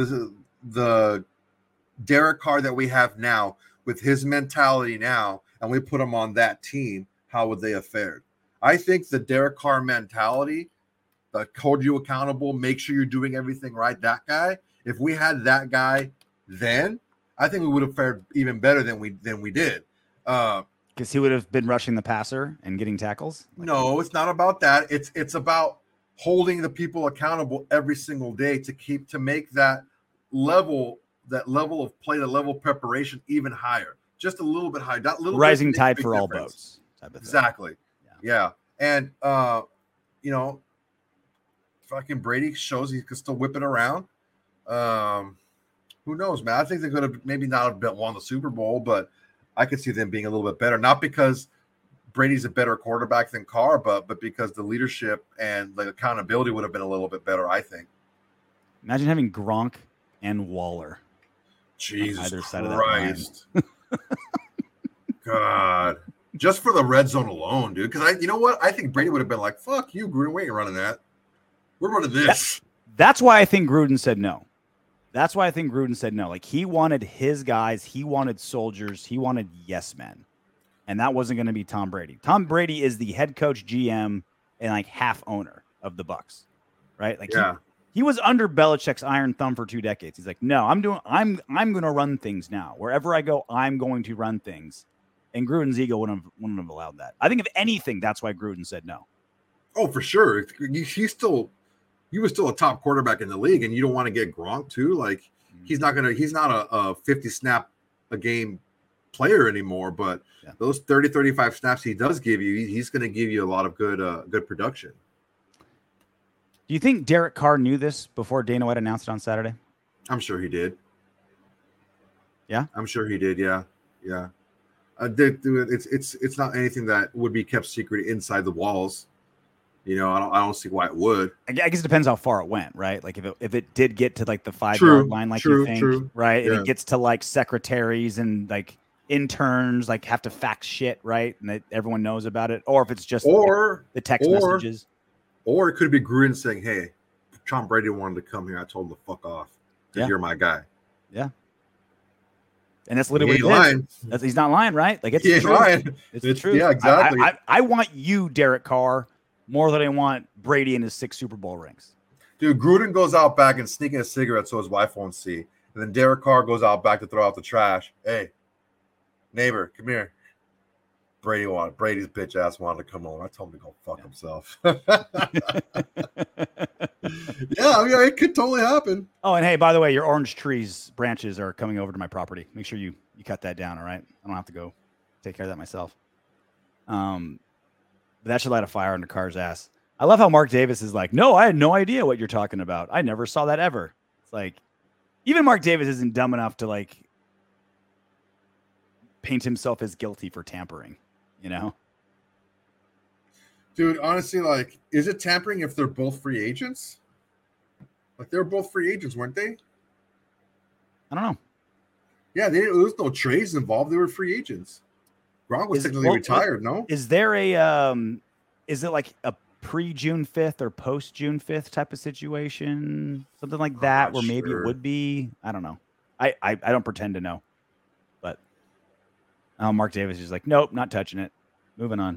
Derek Carr that we have now with his mentality now, and we put him on that team, how would they have fared? I think the Derek Carr mentality, the hold you accountable, make sure you're doing everything right, that guy. If we had that guy then, I think we would have fared even better than we did. Because he would have been rushing the passer and getting tackles? No, it's not about that. It's about holding the people accountable every single day to make that level of play, the level of preparation even higher. Just a little bit higher. That little rising tide for all boats. Exactly. Yeah. And fucking Brady shows he can still whip it around. Who knows, man? I think they could have maybe not have won the Super Bowl, but I could see them being a little bit better. Not because Brady's a better quarterback than Carr, but because the leadership and the accountability would have been a little bit better, I think. Imagine having Gronk and Waller. Jesus either side Christ. Of that line. God. Just for the red zone alone, dude. Because you know what? I think Brady would have been like, fuck you, Gruden. We ain't running that. We're running this. That's why I think Gruden said no. Like, he wanted his guys. He wanted soldiers. He wanted yes men. And that wasn't going to be Tom Brady. Tom Brady is the head coach, GM, and like half owner of the Bucks, right? Like, yeah. He was under Belichick's iron thumb for 2 decades. He's like, no, I'm going to run things now. Wherever I go, I'm going to run things. And Gruden's ego wouldn't have allowed that. I think if anything, that's why Gruden said no. Oh, for sure. He was still a top quarterback in the league, and you don't want to get Gronk too. Like, he's not a 50 snap a game player anymore, but those 30, 35 snaps he does give you, he's going to give you a lot of good production. Do you think Derek Carr knew this before Dana White announced it on Saturday? I'm sure he did. Yeah? I'm sure he did. Yeah. It's not anything that would be kept secret inside the walls. I don't see why it would. I guess it depends how far it went, right? Like if it did get to like the 5-yard line, like you think, right? And it gets to like secretaries and like interns, like have to fax shit, right? And everyone knows about it. Or if it's just the text messages. Or it could be Gruden saying, "Hey, Tom Brady wanted to come here. I told him to fuck off. You're my guy." Yeah. And that's literally what it is. He's not lying, right? Like it's true. Lying. It's the truth. Yeah, exactly. I want you, Derek Carr, more than I want Brady in his 6 Super Bowl rings. Dude, Gruden goes out back and sneaking a cigarette so his wife won't see. And then Derek Carr goes out back to throw out the trash. Hey, neighbor, come here. Brady's bitch ass wanted to come over. I told him to go fuck himself. Yeah, I mean, it could totally happen. Oh, and hey, by the way, your orange trees branches are coming over to my property. Make sure you cut that down, all right? I don't have to go take care of that myself. But that should light a fire under Carr's ass. I love how Mark Davis is like, no, I had no idea what you're talking about. I never saw that ever. It's like, even Mark Davis isn't dumb enough to like paint himself as guilty for tampering, Dude, honestly, like, is it tampering if they're both free agents? Like, they were both free agents, weren't they? I don't know. Yeah, there was no trades involved. They were free agents. Gronk was technically retired, no? Is there is it like a pre-June 5th or post-June 5th type of situation? Something like that where maybe it would be? I don't know. I don't pretend to know. But Mark Davis is like, nope, not touching it. Moving on.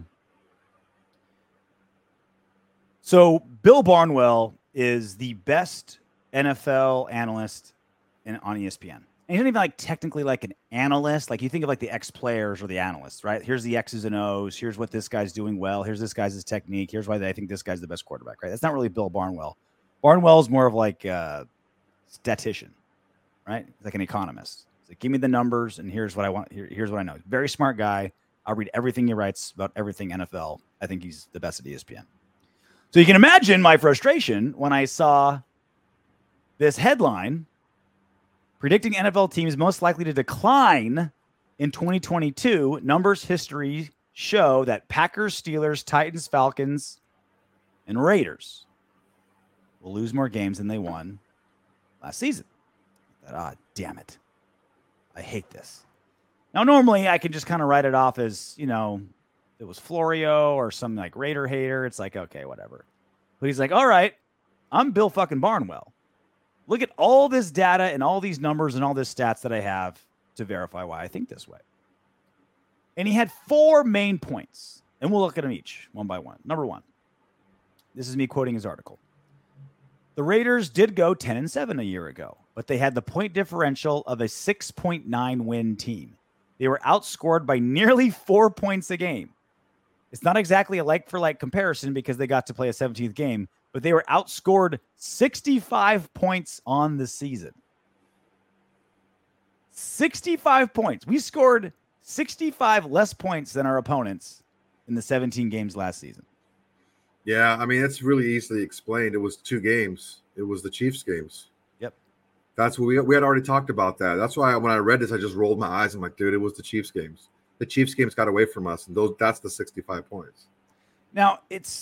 So Bill Barnwell is the best NFL analyst on ESPN. And he's not even like technically like an analyst. Like you think of like the ex-players or the analysts, right? Here's the X's and O's. Here's what this guy's doing well. Here's this guy's technique. Here's why I think this guy's the best quarterback, right? That's not really Bill Barnwell. Barnwell is more of like a statistician, right? He's like an economist. He's like, give me the numbers and here's what I want. Here's what I know. Very smart guy. I'll read everything he writes about everything NFL. I think he's the best at ESPN. So you can imagine my frustration when I saw this headline predicting NFL teams most likely to decline in 2022. Numbers history show that Packers, Steelers, Titans, Falcons, and Raiders will lose more games than they won last season. Damn it. I hate this. Now, normally I can just kind of write it off as, it was Florio or some like Raider hater. It's like, okay, whatever. But he's like, all right, I'm Bill fucking Barnwell. Look at all this data and all these numbers and all this stats that I have to verify why I think this way. And he had 4 main points, and we'll look at them each one by one. Number 1, this is me quoting his article. The Raiders did go 10-7 a year ago, but they had the point differential of a 6.9 win team. They were outscored by nearly 4 points a game. It's not exactly a like-for-like comparison because they got to play a 17th game, but they were outscored 65 points on the season. 65 points. We scored 65 less points than our opponents in the 17 games last season. Yeah, I mean, it's really easily explained. It was 2 games. It was the Chiefs games. Yep. That's what we had already talked about that. That's why when I read this, I just rolled my eyes. I'm like, dude, it was the Chiefs games. The Chiefs games got away from us, and that's the 65 points. Now,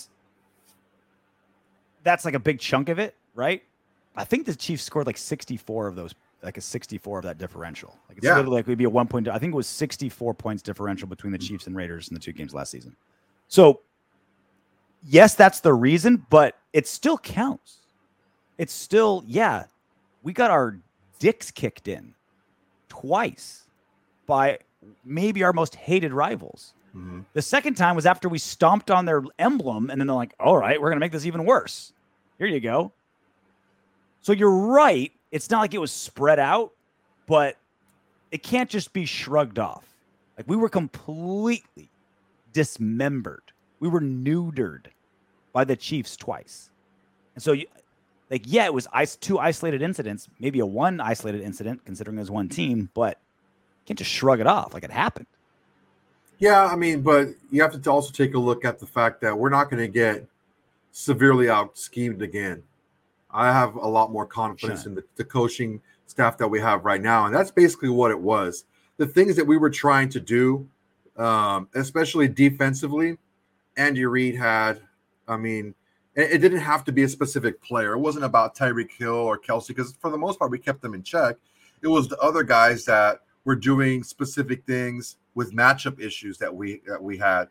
that's like a big chunk of it, right? I think the Chiefs scored like 64 of those, like a 64 of that differential. Like it's literally like it'd be a 1 point. I think it was 64 points differential between the Chiefs and Raiders in the 2 games last season. So, yes, that's the reason, but it still counts. It's still, we got our dicks kicked in twice by maybe our most hated rivals. Mm-hmm. The second time was after we stomped on their emblem, and then they're like, all right, we're going to make this even worse. Here you go. So you're right. It's not like it was spread out, but it can't just be shrugged off. Like we were completely dismembered. We were neutered by the Chiefs twice. And so, it was 2 isolated incidents, maybe a 1 isolated incident, considering there's 1 team, but you can't just shrug it off like it happened. Yeah, I mean, but you have to also take a look at the fact that we're not going to get severely out-schemed again. I have a lot more confidence in the coaching staff that we have right now, and that's basically what it was. The things that we were trying to do, especially defensively, Andy Reid had I mean, it didn't have to be a specific player. It wasn't about Tyreek Hill or Kelsey, because for the most part, we kept them in check. It was the other guys that were doing specific things with matchup issues that we had.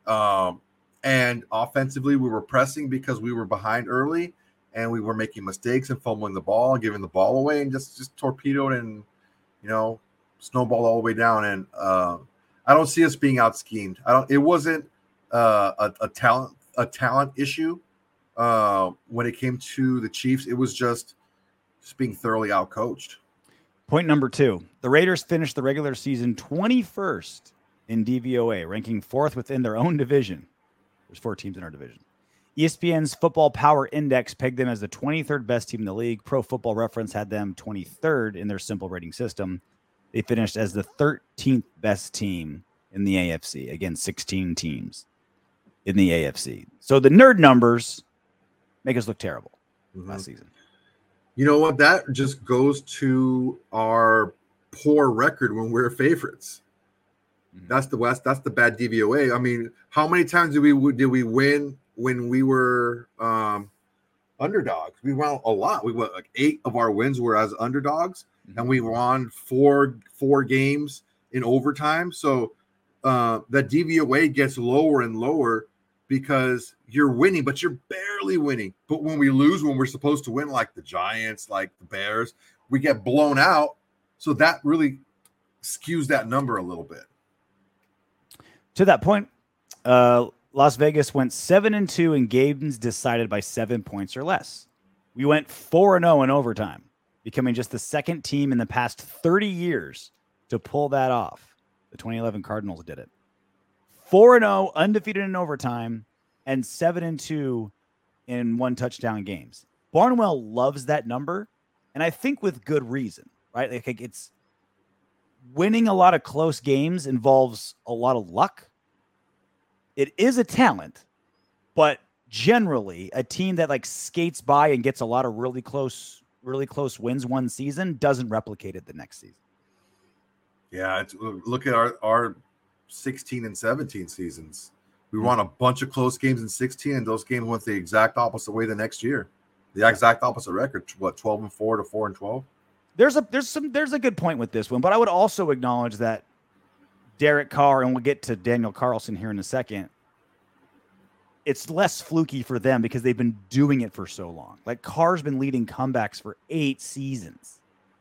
And offensively, we were pressing because we were behind early, and we were making mistakes and fumbling the ball and giving the ball away, and just torpedoed and, snowballed all the way down. And I don't see us being out schemed. It wasn't a talent issue when it came to the Chiefs. It was just being thoroughly outcoached. Point number 2, the Raiders finished the regular season 21st in DVOA, ranking 4th within their own division. There's 4 teams in our division. ESPN's Football Power Index pegged them as the 23rd best team in the league. Pro Football Reference had them 23rd in their simple rating system. They finished as the 13th best team in the AFC. Again, 16 teams in the AFC. So the nerd numbers make us look terrible last season. You know what? That just goes to our poor record when we're favorites. That's the West. That's the bad DVOA. I mean, how many times did we win when we were underdogs? We won a lot. We won like 8 of our wins were as underdogs, and we won four games in overtime. So that DVOA gets lower and lower because you're winning, but you're barely winning. But when we lose, when we're supposed to win, like the Giants, like the Bears, we get blown out. So that really skews that number a little bit. To that point, Las Vegas went 7-2 in games decided by 7 points or less. We went 4-0 in overtime, becoming just the second team in the past 30 years to pull that off. The 2011 Cardinals did it. 4-0, undefeated in overtime, and 7-2 in 1 touchdown games. Barnwell loves that number, and I think with good reason, right? Like it's winning a lot of close games involves a lot of luck. It is a talent, but generally a team that like skates by and gets a lot of really close wins one season doesn't replicate it the next season. Yeah, look at our 16 and 17 seasons. We won a bunch of close games in 16, and those games went the exact opposite way the next year. The exact opposite record. What, 12-4 to 4-12? There's a good point with this one, but I would also acknowledge that Derek Carr, and we'll get to Daniel Carlson here in a second, it's less fluky for them because they've been doing it for so long. Like Carr's been leading comebacks for 8 seasons.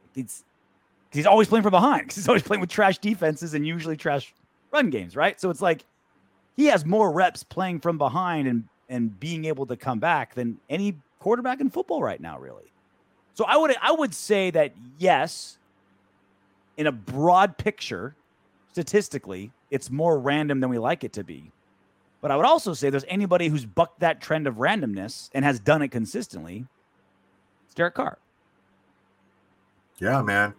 He's always playing from behind because he's always playing with trash defenses and usually trash run games, right? So it's like he has more reps playing from behind and being able to come back than any quarterback in football right now, really. So I would say that, yes, in a broad picture, statistically, it's more random than we like it to be. But I would also say there's anybody who's bucked that trend of randomness and has done it consistently, it's Derek Carr. Yeah, man.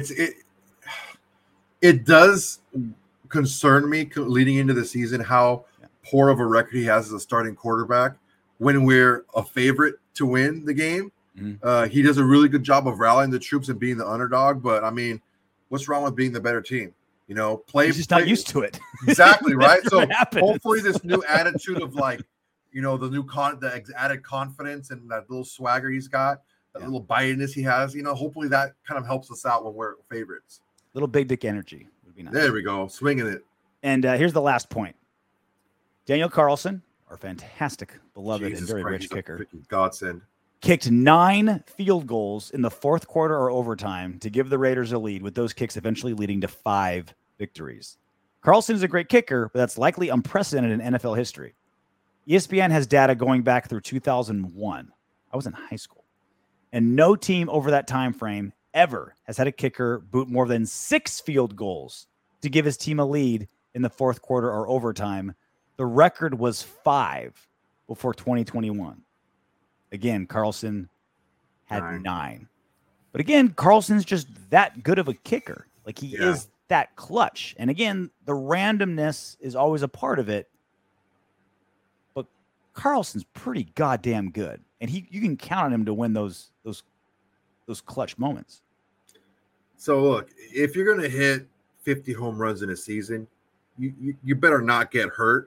It does concern me leading into the season how poor of a record he has as a starting quarterback when we're a favorite to win the game. He does a really good job of rallying the troops and being the underdog. But I mean, what's wrong with being the better team? He's just not used to it. Exactly, right? So hopefully this new attitude of like, the added confidence and that little swagger he's got, that little bitiness he has, hopefully that kind of helps us out when we're favorites. Little big dick energy would be nice. There we go. Swinging it. And here's the last point. Daniel Carlson, our fantastic, beloved, Jesus and very Christ, rich kicker, godsend, kicked 9 field goals in the fourth quarter or overtime to give the Raiders a lead, with those kicks eventually leading to 5 victories. Carlson is a great kicker, but that's likely unprecedented in NFL history. ESPN has data going back through 2001. I was in high school. And no team over that time frame ever has had a kicker boot more than 6 field goals to give his team a lead in the fourth quarter or overtime. The record was 5 before 2021. Again, Carlson had 9. But again, Carlson's just that good of a kicker. Like he is that clutch. And again, the randomness is always a part of it. But Carlson's pretty goddamn good. And you can count on him to win those clutch moments. So look, if you're going to hit 50 home runs in a season, you better not get hurt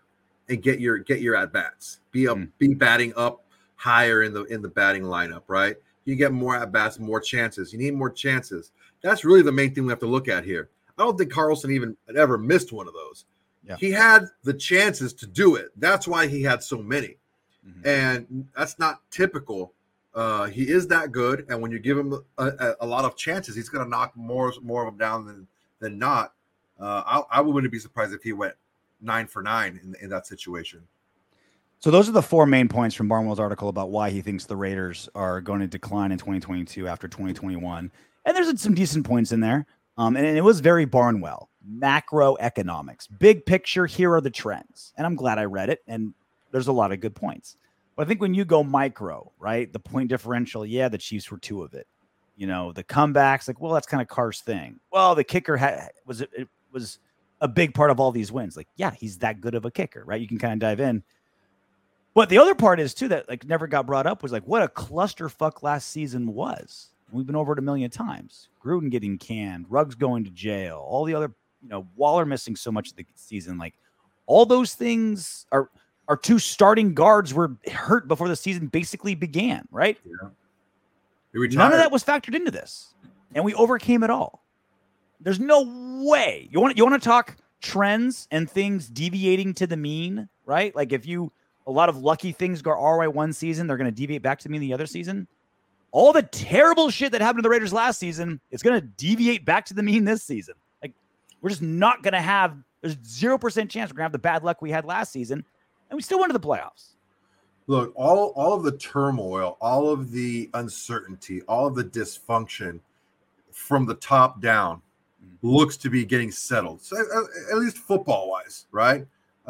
and get your at bats. Be batting up higher in the batting lineup, right? You get more at bats, more chances. You need more chances. That's really the main thing we have to look at here. I don't think Carlson even ever missed one of those. Yeah. He had the chances to do it. That's why he had so many. And that's not typical. He is that good, and when you give him a lot of chances, he's going to knock more of them down than not. I wouldn't be surprised if he went 9 for 9 in that situation. So those are the 4 main points from Barnwell's article about why he thinks the Raiders are going to decline in 2022 after 2021. And there's some decent points in there. And it was very Barnwell. Macroeconomics. Big picture, here are the trends. And I'm glad I read it, and there's a lot of good points. But I think when you go micro, right, the point differential, yeah, the Chiefs were 2 of it. You know, the comebacks, like, well, that's kind of Carr's thing. Well, the kicker was a big part of all these wins. Like, yeah, he's that good of a kicker, right? You can kind of dive in. But the other part is, too, that like never got brought up was like what a clusterfuck last season was. We've been over it a million times. Gruden getting canned, Ruggs going to jail, all the other, Waller missing so much of the season. Like, all those things are – our 2 starting guards were hurt before the season basically began, right? Yeah. None of that was factored into this, and we overcame it all. There's no way. You want to talk trends and things deviating to the mean, right? Like if a lot of lucky things go our way one season, they're going to deviate back to the mean the other season. All the terrible shit that happened to the Raiders last season, it's going to deviate back to the mean this season. Like we're just not going to have. There's 0% chance we're going to have the bad luck we had last season. And we still went to the playoffs. Look, all of the turmoil, all of the uncertainty, all of the dysfunction from the top down looks to be getting settled. So at least football wise, right?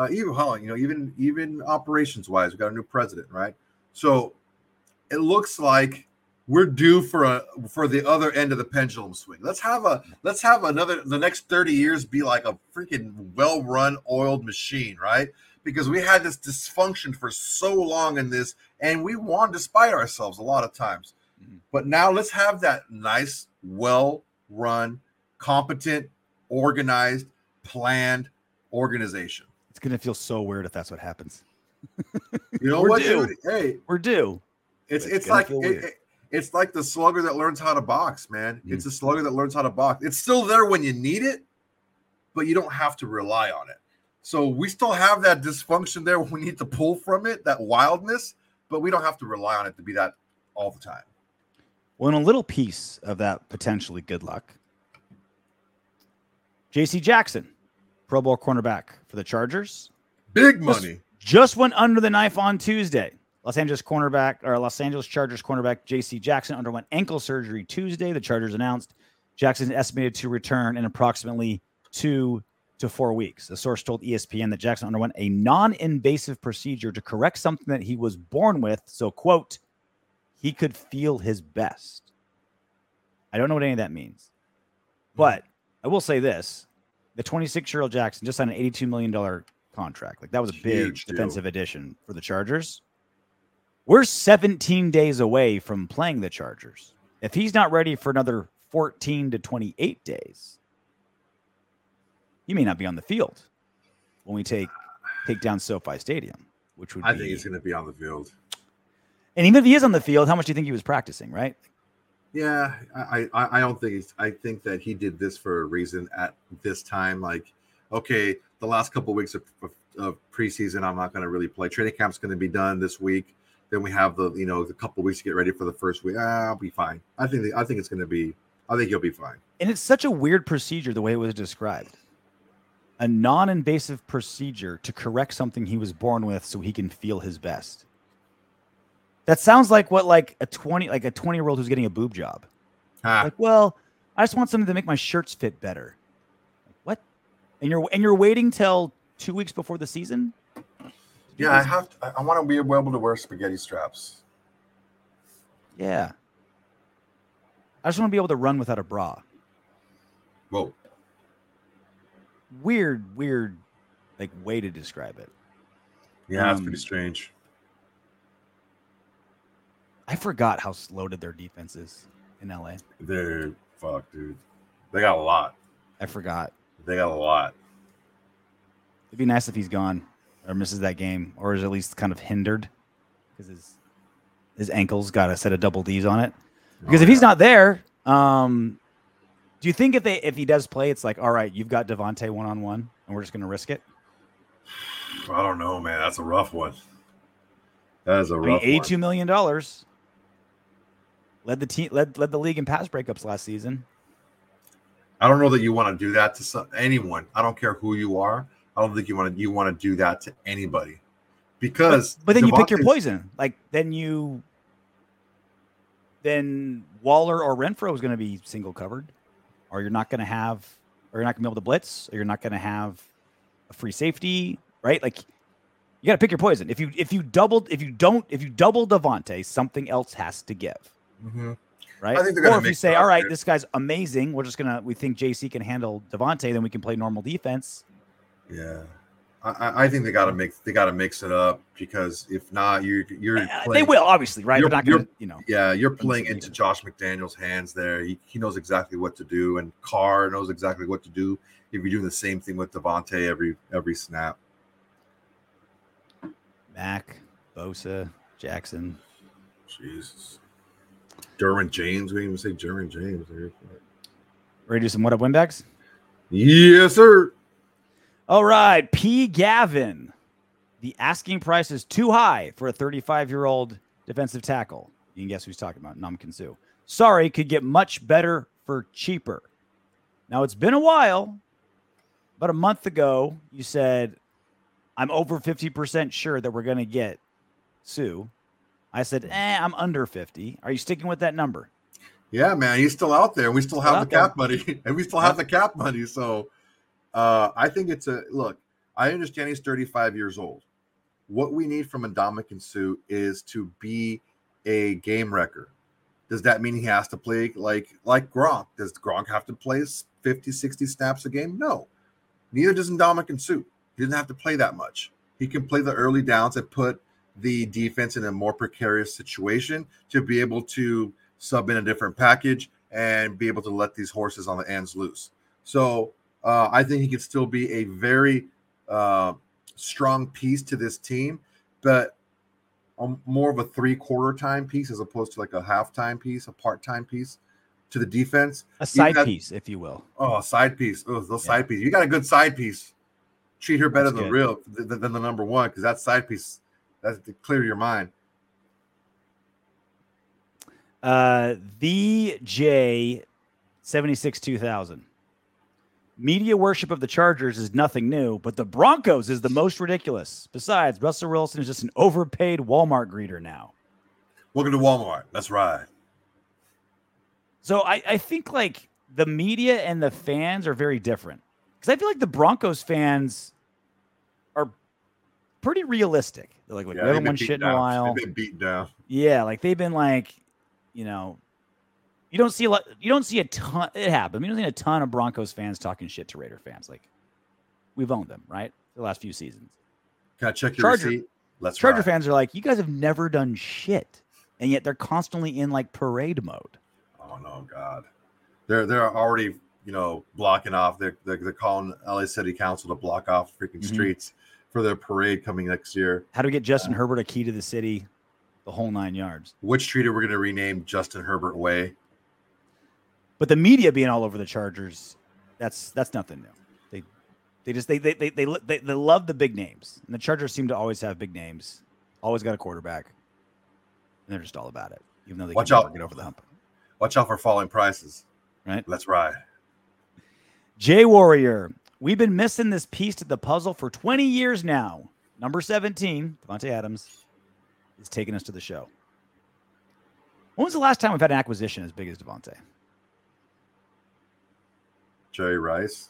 Even operations wise, we got a new president, right? So it looks like we're due for the other end of the pendulum swing. Let's have the next 30 years be like a freaking well-run oiled machine, right? Because we had this dysfunction for so long in this, and we wanted to spite ourselves a lot of times. But now let's have that nice, well-run, competent, organized, planned organization. It's going to feel so weird if that's what happens. You know what, dude? Hey, we're due. It's like it's like the slugger that learns how to box, man. It's a slugger that learns how to box. It's still there when you need it, but you don't have to rely on it. So we still have that dysfunction there when we need to pull from it, that wildness, but we don't have to rely on it to be that all the time. Well, in a little piece of that potentially good luck, J.C. Jackson, Pro Bowl cornerback for the Chargers. Big money. Just went under the knife on Tuesday. Los Angeles Chargers cornerback J.C. Jackson underwent ankle surgery Tuesday. The Chargers announced Jackson is estimated to return in approximately 2 to 4 weeks. The source told ESPN that Jackson underwent a non-invasive procedure to correct something that he was born with. So, quote, he could feel his best. I don't know what any of that means. But I will say this. The 26-year-old Jackson just signed an $82 million contract. Like, that was a big defensive addition for the Chargers. We're 17 days away from playing the Chargers. If he's not ready for another 14 to 28 days, he may not be on the field when we take down SoFi Stadium, which would I think he's going to be on the field. And even if he is on the field, how much do you think he was practicing, right? Yeah, I don't think I think that he did this for a reason at this time. Like, okay, the last couple of weeks of preseason, I'm not going to really play. Training camp's going to be done this week. Then we have the couple of weeks to get ready for the first week. I'll be fine. I think it's going to be. I think he'll be fine. And it's such a weird procedure the way it was described. A non-invasive procedure to correct something he was born with so he can feel his best. That sounds like what a 20-year-old who's getting a boob job. Like, well, I just want something to make my shirts fit better. Like, what? And you're waiting till 2 weeks before the season? Yeah, I want to be able to wear spaghetti straps. Yeah. I just want to be able to run without a bra. Whoa. Weird, like, way to describe it. Yeah, that's pretty strange. I forgot how loaded their defense is in LA. They're dude. They got a lot. I forgot. They got a lot. It'd be nice if he's gone. or misses that game, or is at least kind of hindered because his ankle's got a set of double D's on it. Because if he's not there, do you think if he does play, it's like, all right, you've got Davante one-on-one, and we're just going to risk it? I don't know, man. That's a rough one. That is a rough one. $82 million. Led the league in pass breakups last season. I don't know that you want to do that to anyone. I don't care who you are. I don't think you want to do that to anybody, because but then you pick your poison. Like then Waller or Renfro is going to be single covered, or you're not going to be able to blitz, or you're not going to have a free safety, right? Like you got to pick your poison. If you double Davante, something else has to give. Mm-hmm. Right? I think or if you say, all right, this guy's amazing, we think JC can handle Davante, then we can play normal defense. Yeah. I think they got to mix it up, because if not, you're playing, they will, obviously, right? You're playing into Josh McDaniels' hands there. He knows exactly what to do, and Carr knows exactly what to do if you're doing the same thing with Davante every snap. Mac, Bosa, Jackson. Jesus. Derwin James. We didn't even say Derwin James. Ready to do some what up win backs? Yes, sir. All right. P. Gavin. The asking price is too high for a 35-year-old defensive tackle. You can guess who he's talking about. Ndamukong Suh. Sorry, could get much better for cheaper. Now, it's been a while. About a month ago, you said, I'm over 50% sure that we're going to get Suh. I said, I'm under 50. Are you sticking with that number? Yeah, man. He's still out there. We still have the cap money. And we still have the cap money. So I think look, I understand he's 35 years old. What we need from Ndamukong Suh is to be a game wrecker. Does that mean he has to play like Gronk? Does Gronk have to play 50, 60 snaps a game? No. Neither does Ndamukong Suh. He doesn't have to play that much. He can play the early downs and put the defense in a more precarious situation to be able to sub in a different package and be able to let these horses on the ends loose. So I think he could still be a very strong piece to this team, but more of a 3/4 time piece as opposed to like a halftime piece, a part-time piece to the defense. A side piece, if you will. Oh, a side piece. Oh, those side pieces. You got a good side piece. Treat her better than the number one, because that side piece, that's to clear your mind. VJ 76 2000. Media worship of the Chargers is nothing new, but the Broncos is the most ridiculous. Besides, Russell Wilson is just an overpaid Walmart greeter now. Welcome to Walmart. That's right. So I think like the media and the fans are very different, because I feel like the Broncos fans are pretty realistic. They're like, we haven't won shit in a while. They've been beaten down. Yeah, like they've been like, you don't see a lot. You don't see a ton. It happened. You don't see a ton of Broncos fans talking shit to Raider fans. Like, we've owned them, right? The last few seasons. Can I check your receipt? Charger fans are like, you guys have never done shit, and yet they're constantly in like parade mode. Oh no, God! They're already blocking off. They're calling LA City Council to block off freaking streets for their parade coming next year. How to get Justin Herbert a key to the city, the whole 9 yards. Which street are we going to rename Justin Herbert Way? But the media being all over the Chargers, that's nothing new. They love the big names, and the Chargers seem to always have big names. Always got a quarterback, and they're just all about it, even though they can never get over the hump. Watch out for falling prices. Right? Let's ride. Jay Warrior, we've been missing this piece to the puzzle for 20 years now. Number 17, Davante Adams, is taking us to the show. When was the last time we've had an acquisition as big as Davante? Jerry Rice.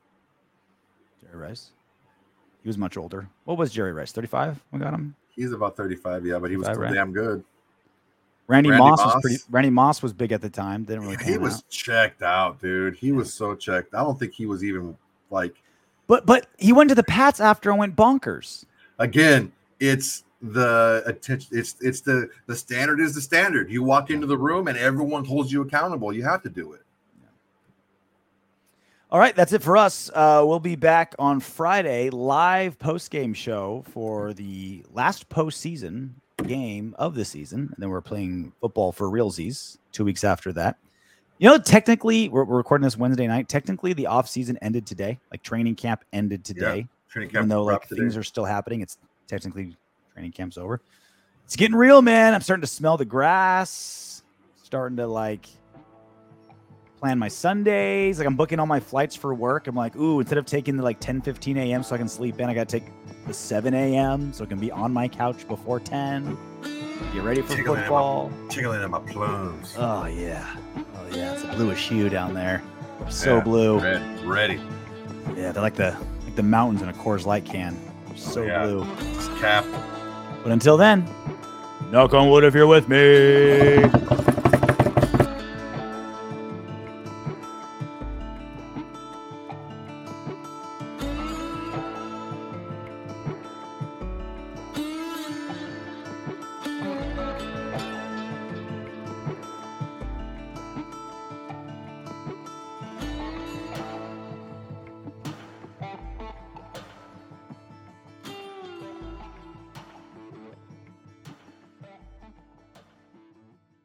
He was much older. What was Jerry Rice? 35? We got him. He's about 35, yeah, but he was still damn good. Randy Moss was big at the time. Didn't really. He was checked out, dude. He was so checked. I don't think he was even like. But he went to the Pats after and went bonkers. Again, it's the attention. It's the standard is the standard. You walk into the room and everyone holds you accountable. You have to do it. All right, that's it for us. We'll be back on Friday, live post-game show for the last postseason game of the season. And then we're playing football for realsies 2 weeks after that. You know, technically, we're recording this Wednesday night. Technically, the offseason ended today. Like, training camp ended today. Yeah, training camp even though, like, today. things are still happening. It's technically training camp's over. It's getting real, man. I'm starting to smell the grass. Starting to, like, plan my Sundays. Like, I'm booking all my flights for work. I'm like, ooh, instead of taking the, like, 10:15 a.m. so I can sleep in, I got to take the 7 a.m. so I can be on my couch before 10. Get ready for football. Tickling in my plums. Oh, yeah. Oh, yeah. It's a bluish hue down there. So blue. Ready. Yeah, they're like the mountains in a Coors Light can. So blue. Just cap. But until then, knock on wood if you're with me.